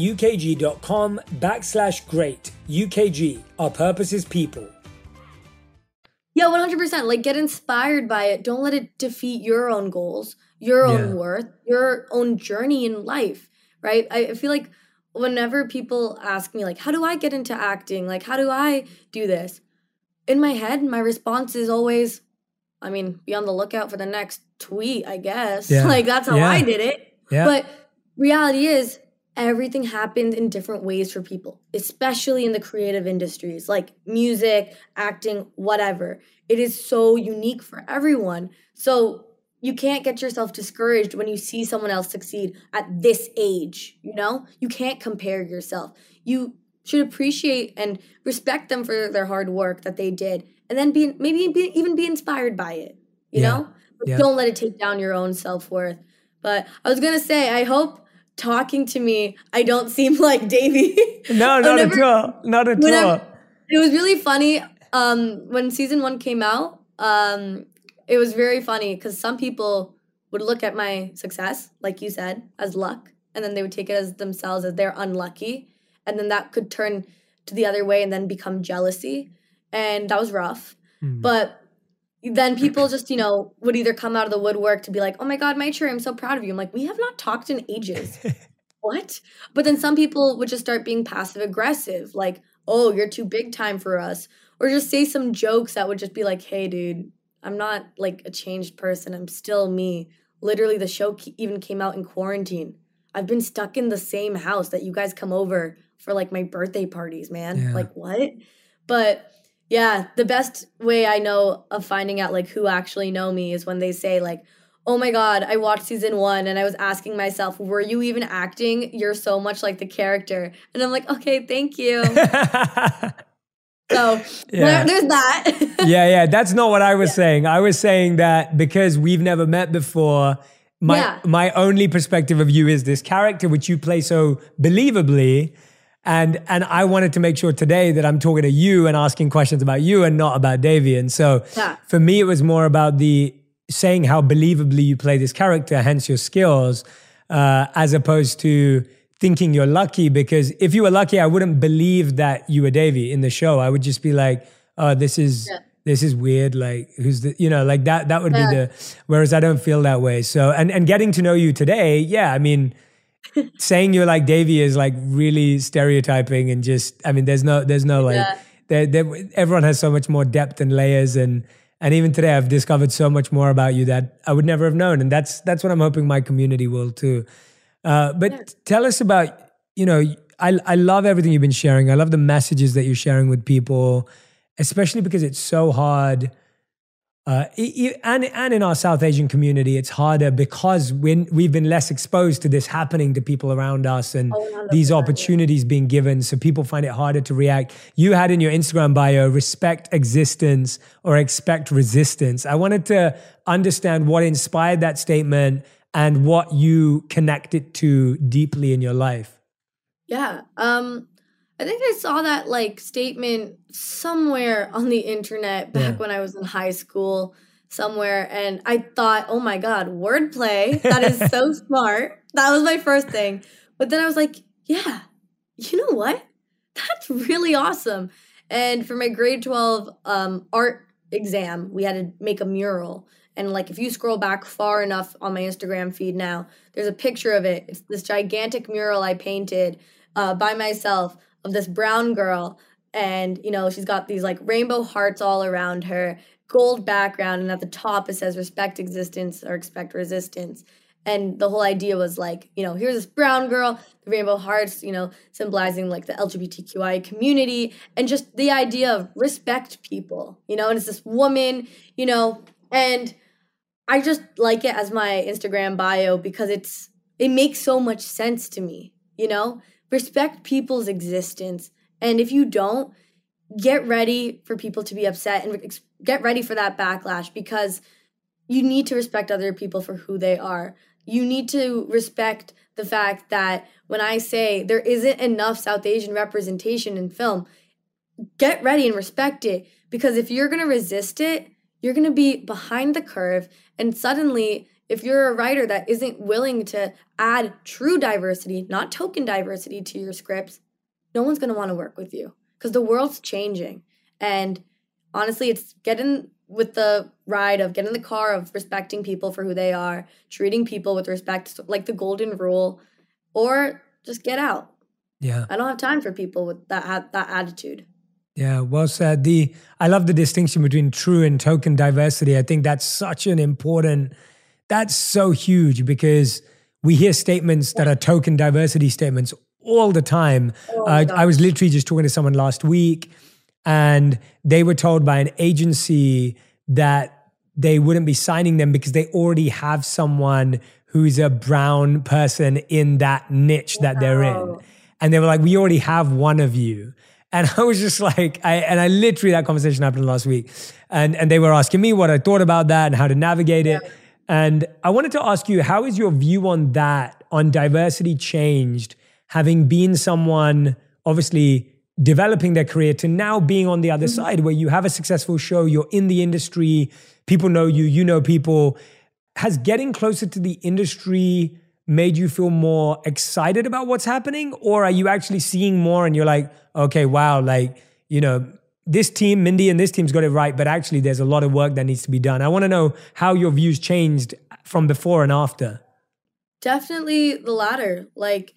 A: ukg.com/great. UKG, our purpose is people.
B: Yeah, 100%. Like, get inspired by it. Don't let it defeat your own goals, your own worth, your own journey in life, right? I feel like whenever people ask me, like, how do I get into acting? Like, how do I do this? In my head, my response is always, I mean, be on the lookout for the next tweet, I guess.
A: Yeah.
B: Like, that's how I did it.
A: Yeah.
B: But reality is, everything happens in different ways for people, especially in the creative industries like music, acting, whatever. It is so unique for everyone. So you can't get yourself discouraged when you see someone else succeed at this age, you know? You can't compare yourself. You should appreciate and respect them for their hard work that they did, and then even be inspired by it, you know? But don't let it take down your own self-worth. But I was going to say, I hope talking to me, I don't seem like Davey.
A: No, not at all. Not at all.
B: It was really funny. When season 1 came out, it was very funny because some people would look at my success, like you said, as luck. And then they would take it as themselves as they're unlucky. And then that could turn to the other way and then become jealousy. And that was rough. But then people just, would either come out of the woodwork to be like, oh my God, Maitri, I'm so proud of you. I'm like, we have not talked in ages. What? But then some people would just start being passive aggressive, like, oh, you're too big time for us. Or just say some jokes that would just be like, hey, dude, I'm not like a changed person. I'm still me. Literally, the show even came out in quarantine. I've been stuck in the same house that you guys come over for like my birthday parties, man.
A: Yeah.
B: Like, what? But yeah, the best way I know of finding out like who actually know me is when they say like, oh my God, I watched season 1 and I was asking myself, were you even acting? You're so much like the character. And I'm like, okay, thank you. So there's that.
A: Yeah. That's not what I was saying. I was saying that because we've never met before, my only perspective of you is this character, which you play so believably. And I wanted to make sure today that I'm talking to you and asking questions about you and not about Davey. And so for me, it was more about saying how believably you play this character, hence your skills, as opposed to thinking you're lucky. Because if you were lucky, I wouldn't believe that you were Davey in the show. I would just be like, oh, this is weird. Like, who's the, like that would be whereas I don't feel that way. So, and getting to know you today, I mean, saying you're like Davey is like really stereotyping and just, I mean, there's no like, everyone has so much more depth and layers. And even today I've discovered so much more about you that I would never have known. And that's what I'm hoping my community will too. But tell us about, I love everything you've been sharing. I love the messages that you're sharing with people, especially because it's so hard. And in our South Asian community, it's harder because we've been less exposed to this happening to people around us and these opportunities being given. So people find it harder to react. You had in your Instagram bio, respect existence or expect resistance. I wanted to understand what inspired that statement and what you connected to deeply in your life.
B: Yeah. I think I saw that like statement somewhere on the internet back when I was in high school somewhere. And I thought, oh my God, wordplay. That is so smart. That was my first thing. But then I was like, yeah, you know what? That's really awesome. And for my grade 12 art exam, we had to make a mural. And like, if you scroll back far enough on my Instagram feed now, there's a picture of it. It's this gigantic mural I painted by myself of this brown girl. And, you know, she's got these like rainbow hearts all around her, gold background. And at the top, it says respect existence or expect resistance. And the whole idea was like, you know, here's this brown girl, the rainbow hearts, you know, symbolizing like the LGBTQI community and just the idea of respect people, you know, and it's this woman, you know, and I just like it as my Instagram bio because it makes so much sense to me, you know, respect people's existence. And if you don't, get ready for people to be upset and get ready for that backlash because you need to respect other people for who they are. You need to respect the fact that when I say there isn't enough South Asian representation in film, get ready and respect it. Because if you're going to resist it, you're going to be behind the curve. And suddenly, if you're a writer that isn't willing to add true diversity, not token diversity to your scripts, no one's going to want to work with you because the world's changing. And honestly, it's getting with the ride of get in the car of respecting people for who they are, treating people with respect, like the golden rule, or just get out.
A: Yeah.
B: I don't have time for people with that attitude.
A: Yeah, well said. I love the distinction between true and token diversity. I think that's that's so huge because we hear statements that are token diversity statements all the time. I was literally just talking to someone last week and they were told by an agency that they wouldn't be signing them because they already have someone who's a brown person in that niche that they're in. And they were like, we already have one of you. And I was just like, I literally, that conversation happened last week. And they were asking me what I thought about that and how to navigate it. And I wanted to ask you, how is your view on that, on diversity changed, having been someone obviously developing their career to now being on the other side where you have a successful show, you're in the industry, people know you, you know people. Has getting closer to the industry made you feel more excited about what's happening? Or are you actually seeing more and you're like, okay, wow, like, you know, this team, Mindy and this team's got it right, but actually there's a lot of work that needs to be done. I want to know how your views changed from before and after.
B: Definitely the latter. Like,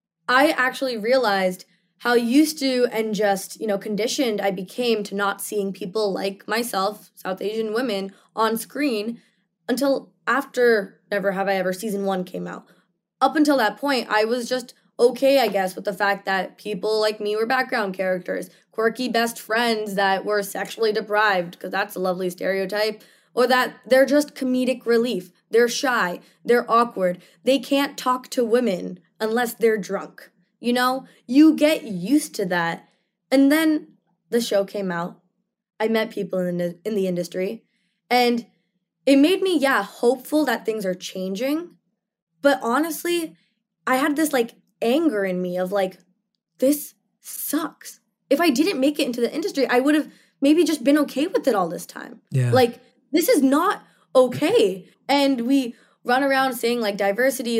B: I actually realized how used to and just, you know, conditioned I became to not seeing people like myself, South Asian women, on screen until after Never Have I Ever season 1 came out. Up until that point, I was just okay, I guess, with the fact that people like me were background characters, quirky best friends that were sexually deprived, because that's a lovely stereotype, or that they're just comedic relief. They're shy, they're awkward, they can't talk to women unless they're drunk. You know, you get used to that. And then the show came out. I met people in the industry. And it made me, hopeful that things are changing. But honestly, I had this like anger in me of like, this sucks. If I didn't make it into the industry, I would have maybe just been okay with it all this time.
A: Yeah.
B: Like, this is not okay. And we run around saying like diversity.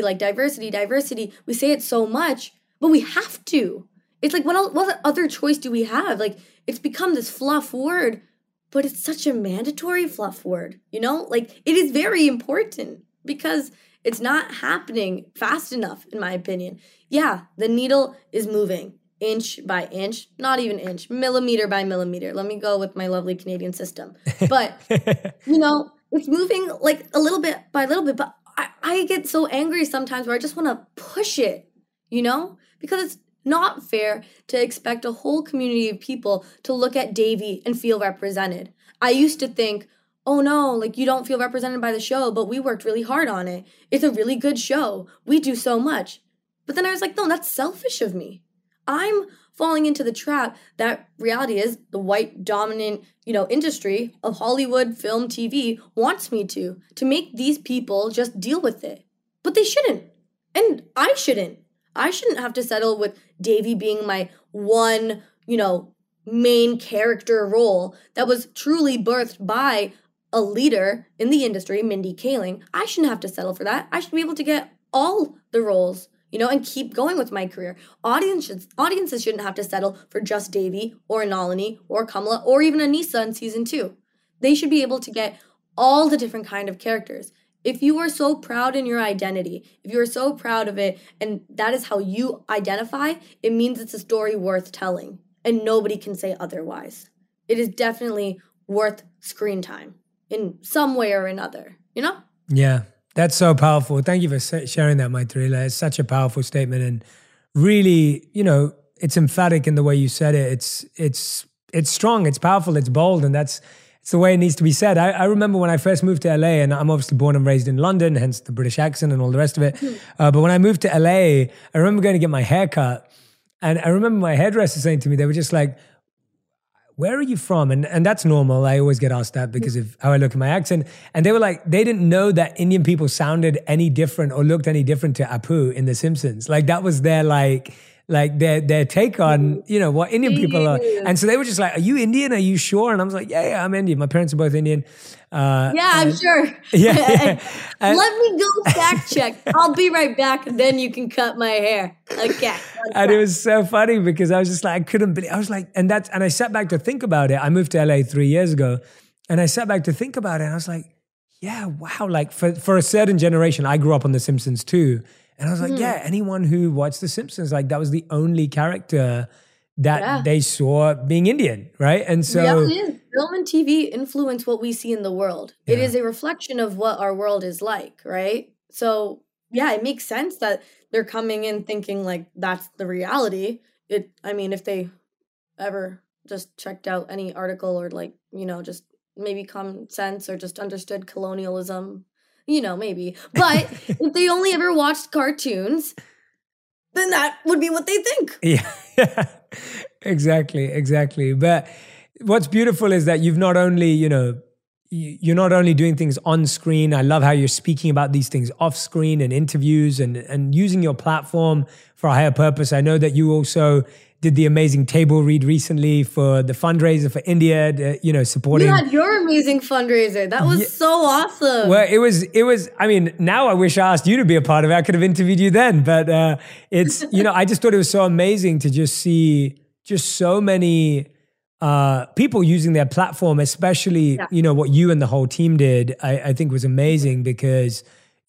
B: We say it so much. But we have to. It's like, what other choice do we have? Like, it's become this fluff word, but it's such a mandatory fluff word, you know? Like, it is very important because it's not happening fast enough, in my opinion. Yeah, the needle is moving inch by inch, not even inch, millimeter by millimeter. Let me go with my lovely Canadian system. But, you know, it's moving like a little bit by little bit, but I get so angry sometimes where I just want to push it, you know? Because it's not fair to expect a whole community of people to look at Davy and feel represented. I used to think, oh no, like you don't feel represented by the show, but we worked really hard on it. It's a really good show. We do so much. But then I was like, no, that's selfish of me. I'm falling into the trap that reality is the white dominant, you know, industry of Hollywood, film, TV wants me to make these people just deal with it. But they shouldn't. And I shouldn't. I shouldn't have to settle with Davy being my one, you know, main character role that was truly birthed by a leader in the industry, Mindy Kaling. I shouldn't have to settle for that. I should be able to get all the roles, you know, and keep going with my career. Audiences shouldn't have to settle for just Davy or Nalini or Kamala or even Anissa in season 2. They should be able to get all the different kind of characters. If you are so proud in your identity, if you are so proud of it, and that is how you identify, it means it's a story worth telling, and nobody can say otherwise. It is definitely worth screen time in some way or another, you know?
A: Yeah, that's so powerful. Thank you for sharing that, Maitreela. It's such a powerful statement, and really, it's emphatic in the way you said it. It's strong, it's powerful, it's bold, and it's the way it needs to be said. I remember when I first moved to LA, and I'm obviously born and raised in London, hence the British accent and all the rest of it. But when I moved to LA, I remember going to get my hair cut, and I remember my hairdresser saying to me, they were just like, "Where are you from?" And that's normal. I always get asked that because of how I look in my accent. And they were like, they didn't know that Indian people sounded any different or looked any different to Apu in The Simpsons. Like that was their their take on, what Indian people are. And so they were just like, "Are you Indian? Are you sure?" And I was like, yeah, I'm Indian. My parents are both Indian.
B: I'm sure.
A: Yeah.
B: Let me go fact check. I'll be right back. Then you can cut my hair. Okay.
A: And it was so funny because I was just like, I couldn't believe, I was like, and I sat back to think about it. I moved to LA 3 years ago, and I sat back to think about it, and I was like, yeah, wow. Like for a certain generation, I grew up on The Simpsons too. And I was like, yeah, anyone who watched The Simpsons, like that was the only character that they saw being Indian, right? And so
B: reality is film and TV influence what we see in the world. It is a reflection of what our world is like, right? So yeah, it makes sense that they're coming in thinking like that's the reality. If they ever just checked out any article or just maybe common sense or just understood colonialism, maybe. But if they only ever watched cartoons, then that would be what they think.
A: Yeah, exactly. But what's beautiful is that you've not only, you're not only doing things on screen. I love how you're speaking about these things off screen and interviews and using your platform for a higher purpose. I know that you also did the amazing table read recently for the fundraiser for India, supporting.
B: You had your amazing fundraiser. That was so awesome.
A: Well, it was, now I wish I asked you to be a part of it. I could have interviewed you then, but it's, I just thought it was so amazing to just see just so many people using their platform, especially, what you and the whole team did, I think was amazing because,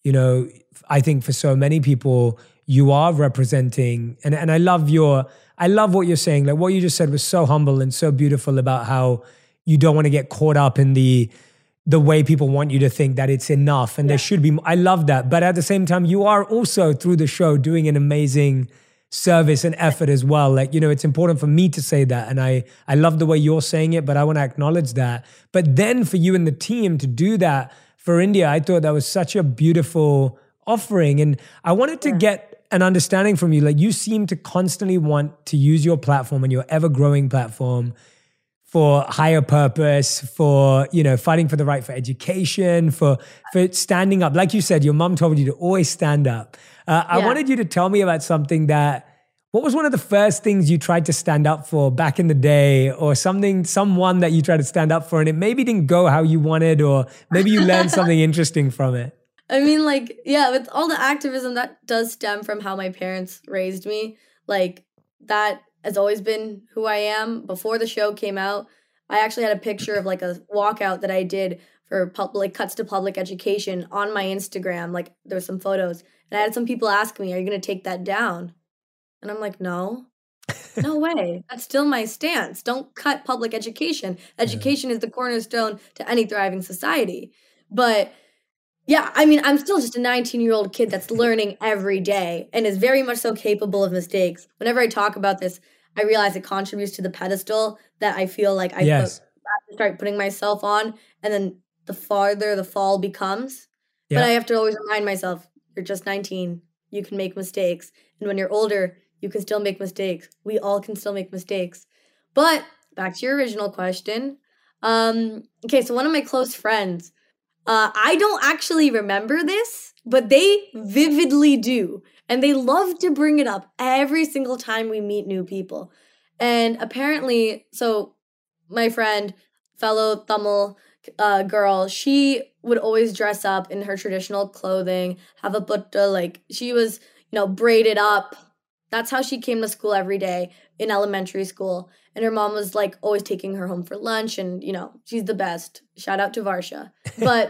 A: I think for so many people, you are representing, and I love what you're saying. Like what you just said was so humble and so beautiful about how you don't want to get caught up in the way people want you to think that it's enough and there should be. I love that. But at the same time, you are also through the show doing an amazing service and effort as well. Like, it's important for me to say that. And I love the way you're saying it, but I want to acknowledge that. But then for you and the team to do that for India, I thought that was such a beautiful offering. And I wanted to get an understanding from you. Like you seem to constantly want to use your platform and your ever growing platform for higher purpose, for, fighting for the right for education, for standing up. Like you said, your mom told you to always stand up. I wanted you to tell me about something what was one of the first things you tried to stand up for back in the day, or someone that you tried to stand up for and it maybe didn't go how you wanted, or maybe you learned something interesting from it?
B: With all the activism, that does stem from how my parents raised me. Like, that has always been who I am. Before the show came out, I actually had a picture of, like, a walkout that I did for Cuts to Public Education on my Instagram. Like, there were some photos. And I had some people ask me, "Are you going to take that down?" And I'm like, no way. That's still my stance. Don't cut public education. Education is the cornerstone to any thriving society. But yeah, I'm still just a 19-year-old kid that's learning every day and is very much so capable of mistakes. Whenever I talk about this, I realize it contributes to the pedestal that I feel like I start putting myself on, and then the farther the fall becomes. Yeah. But I have to always remind myself, you're just 19. You can make mistakes. And when you're older, you can still make mistakes. We all can still make mistakes. But back to your original question. Okay, so one of my close friends, I don't actually remember this, but they vividly do. And they love to bring it up every single time we meet new people. And apparently, so my friend, fellow Tamil girl, she would always dress up in her traditional clotting, have a butta, like she was, braided up, That's how she came to school every day in elementary school. And her mom was like always taking her home for lunch. And, she's the best. Shout out to Varsha. But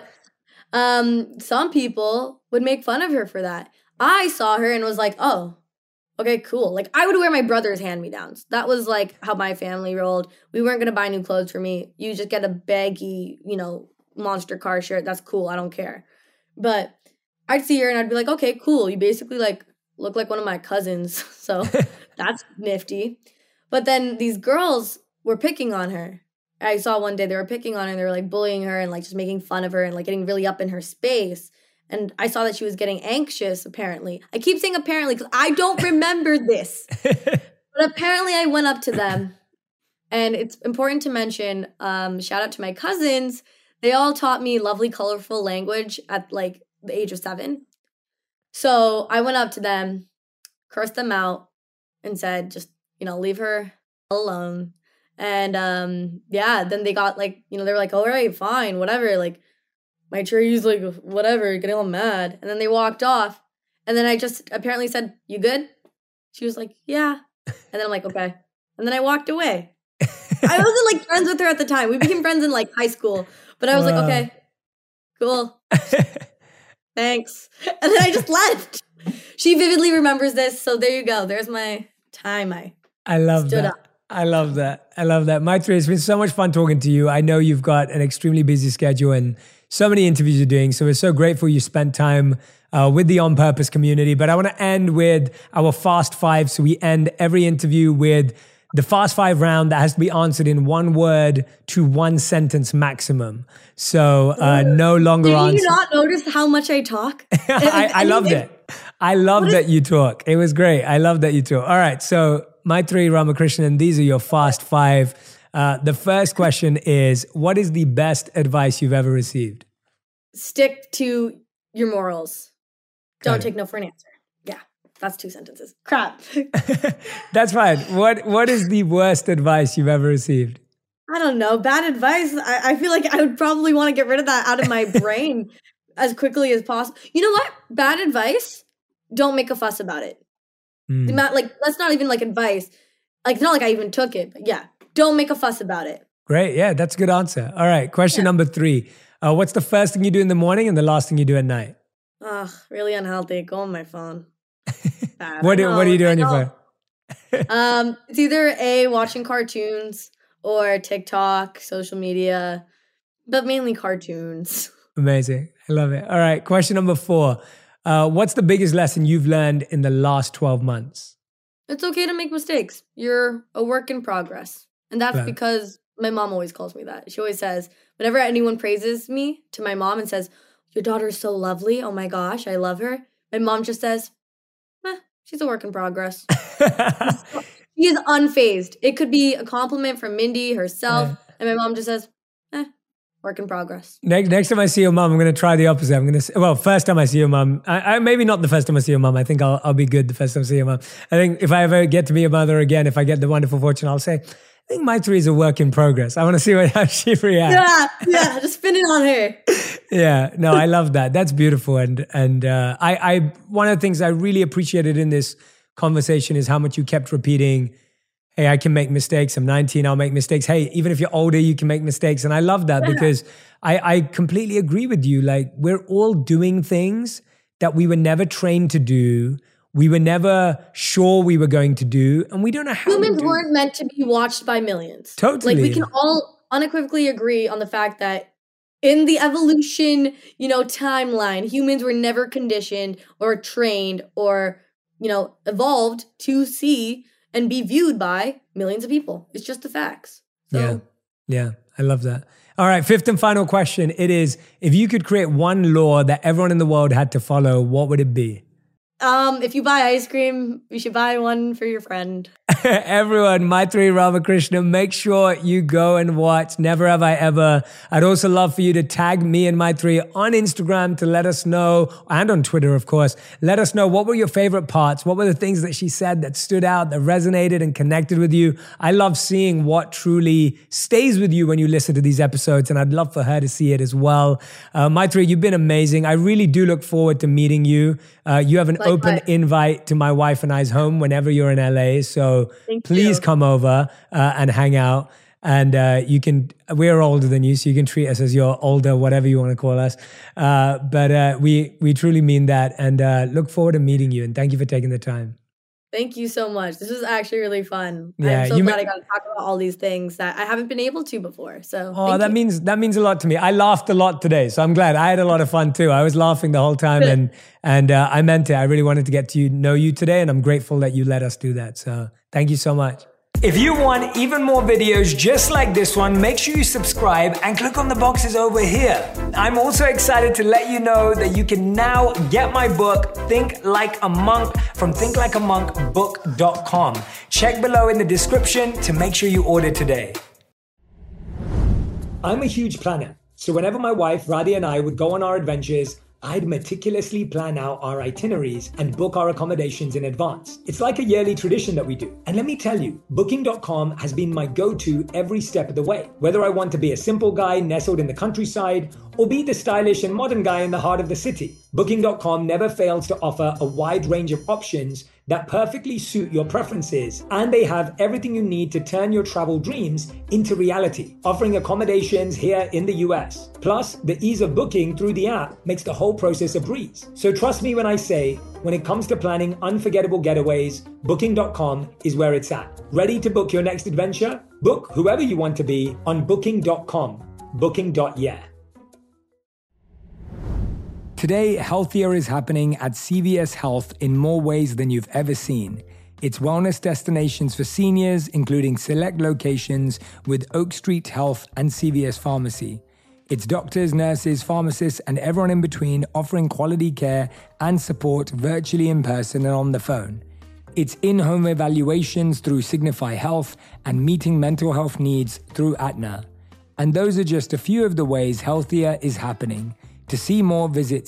B: some people would make fun of her for that. I saw her and was like, oh, okay, cool. Like, I would wear my brother's hand-me-downs. That was like how my family rolled. We weren't going to buy new clothes for me. You just get a baggy, Monster Car shirt. That's cool. I don't care. But I'd see her and I'd be like, okay, cool. You basically like look like one of my cousins. So that's nifty. But then these girls were picking on her. I saw one day they were picking on her and they were like bullying her and like just making fun of her and like getting really up in her space. And I saw that she was getting anxious, apparently. I keep saying apparently because I don't remember this. But apparently I went up to them. And it's important to mention, shout out to my cousins. They all taught me lovely, colorful language at like the age of 7. So I went up to them, cursed them out, and said, just, leave her alone. And then they got like, they were like, all right, fine, whatever. Like, my tree's like, whatever, getting all mad. And then they walked off. And then I just apparently said, you good? She was like, yeah. And then I'm like, okay. And then I walked away. I wasn't like friends with her at the time. We became friends in like high school. But I was like, okay, cool. Thanks. And then I just left. She vividly remembers this. So there you go. There's my time.
A: I love
B: stood
A: that.
B: up.
A: I love that. Maitri, it's been so much fun talking to you. I know you've got an extremely busy schedule and so many interviews you're doing. So we're so grateful you spent time with the On Purpose community. But I want to end with our Fast Five. So we end every interview with the Fast Five round that has to be answered in 1 word to 1 sentence maximum. So no longer answer.
B: Did you not notice how much I talk?
A: I loved it. I love that you talk. It was great. I love that you talk. All right. So Maitri Ramakrishnan, these are your Fast Five. The first question is, what is the best advice you've ever received?
B: Stick to your morals. Don't take no for an answer. Yeah, that's 2 sentences. Crap.
A: That's fine. What is the worst advice you've ever received?
B: I don't know. Bad advice. I feel like I would probably want to get rid of that out of my brain as quickly as possible. You know what? Bad advice, don't make a fuss about it. Like, that's not even like advice. Like, it's not like I even took it. But yeah, don't make a fuss about it.
A: Great. Yeah, that's a good answer. All right. Question number 3. What's the first thing you do in the morning and the last thing you do at night?
B: Ugh, really unhealthy. Go on my phone.
A: What do you do on your phone?
B: It's either watching cartoons or TikTok, social media, but mainly cartoons.
A: Amazing. I love it. All right. Question number 4. What's the biggest lesson you've learned in the last 12 months?
B: It's okay to make mistakes. You're a work in progress. And that's because my mom always calls me that. She always says, whenever anyone praises me to my mom and says, your daughter is so lovely. Oh my gosh, I love her. My mom just says, she's a work in progress. She is unfazed. It could be a compliment from Mindy herself. And my mom just says, work in progress.
A: Next time I see your mom, I'm going to try the opposite. I'm going to say, first time I see your mom, I maybe not the first time I see your mom. I think I'll be good the first time I see your mom. I think if I ever get to be a mother again, if I get the wonderful fortune, I'll say, I think Maitri is a work in progress. I want to see how she reacts.
B: Yeah, just spin it on her.
A: Yeah, no, I love that. That's beautiful. And I one of the things I really appreciated in this conversation is how much you kept repeating, hey, I can make mistakes. I'm 19, I'll make mistakes. Hey, even if you're older, you can make mistakes. And I love that because I completely agree with you. Like, we're all doing things that we were never trained to do. We were never sure we were going to do, and we don't know how.
B: Humans weren't meant to be watched by millions.
A: Totally.
B: Like, we can all unequivocally agree on the fact that in the evolution, timeline, humans were never conditioned or trained or, evolved to see and be viewed by millions of people. It's just the facts. So.
A: Yeah, I love that. All right, 5th and final question. It is, if you could create one law that everyone in the world had to follow, what would it be?
B: If you buy ice cream, you should buy one for your friend.
A: Everyone, Maitri Ramakrishnan, make sure you go and watch Never Have I Ever. I'd also love for you to tag me and Maitri on Instagram to let us know, and on Twitter, of course. Let us know, what were your favorite parts? What were the things that she said that stood out, that resonated and connected with you? I love seeing what truly stays with you when you listen to these episodes, and I'd love for her to see it as well. Maitri, you've been amazing. I really do look forward to meeting you. You have an open invite to my wife and I's home whenever you're in LA. So please come over and hang out. And we're older than you, so you can treat us as your older, whatever you want to call us. But we truly mean that, and look forward to meeting you. And thank you for taking the time.
B: Thank you so much. This was actually really fun. Yeah, I'm so glad I got to talk about all these things that I haven't been able to before. So
A: that means a lot to me. I laughed a lot today, so I'm glad. I had a lot of fun too. I was laughing the whole time, and I meant it. I really wanted to get to know you today, and I'm grateful that you let us do that. So thank you so much. If you want even more videos just like this one, make sure you subscribe and click on the boxes over here. I'm also excited to let you know that you can now get my book, Think Like a Monk, from thinklikeamonkbook.com. Check below in the description to make sure you order today. I'm a huge planner, so whenever my wife Radhi and I would go on our adventures, I'd meticulously plan out our itineraries and book our accommodations in advance. It's like a yearly tradition that we do. And let me tell you, Booking.com has been my go-to every step of the way. Whether I want to be a simple guy nestled in the countryside or be the stylish and modern guy in the heart of the city, Booking.com never fails to offer a wide range of options that perfectly suit your preferences, and they have everything you need to turn your travel dreams into reality, offering accommodations here in the US. Plus, the ease of booking through the app makes the whole process a breeze. So trust me when I say, when it comes to planning unforgettable getaways, Booking.com is where it's at. Ready to book your next adventure? Book whoever you want to be on Booking.com. Booking.yeah. Today, healthier is happening at CVS Health in more ways than you've ever seen. It's wellness destinations for seniors, including select locations with Oak Street Health and CVS Pharmacy. It's doctors, nurses, pharmacists, and everyone in between offering quality care and support virtually in person and on the phone. It's in-home evaluations through Signify Health and meeting mental health needs through Aetna. And those are just a few of the ways healthier is happening. To see more, visit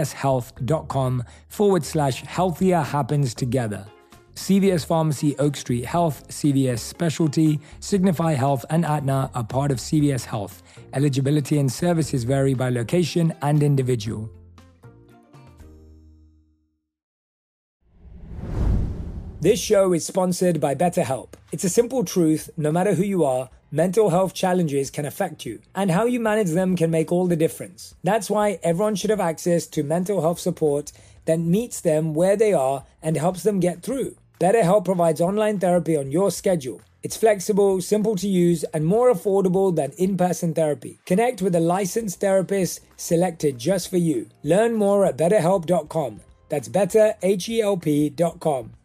A: cvshealth.com/healthier happens together. CVS Pharmacy, Oak Street Health, CVS Specialty, Signify Health, and Aetna are part of CVS Health. Eligibility and services vary by location and individual. This show is sponsored by BetterHelp. It's a simple truth, no matter who you are, mental health challenges can affect you, and how you manage them can make all the difference. That's why everyone should have access to mental health support that meets them where they are and helps them get through. BetterHelp provides online therapy on your schedule. It's flexible, simple to use, and more affordable than in-person therapy. Connect with a licensed therapist selected just for you. Learn more at betterhelp.com. That's betterhelp.com.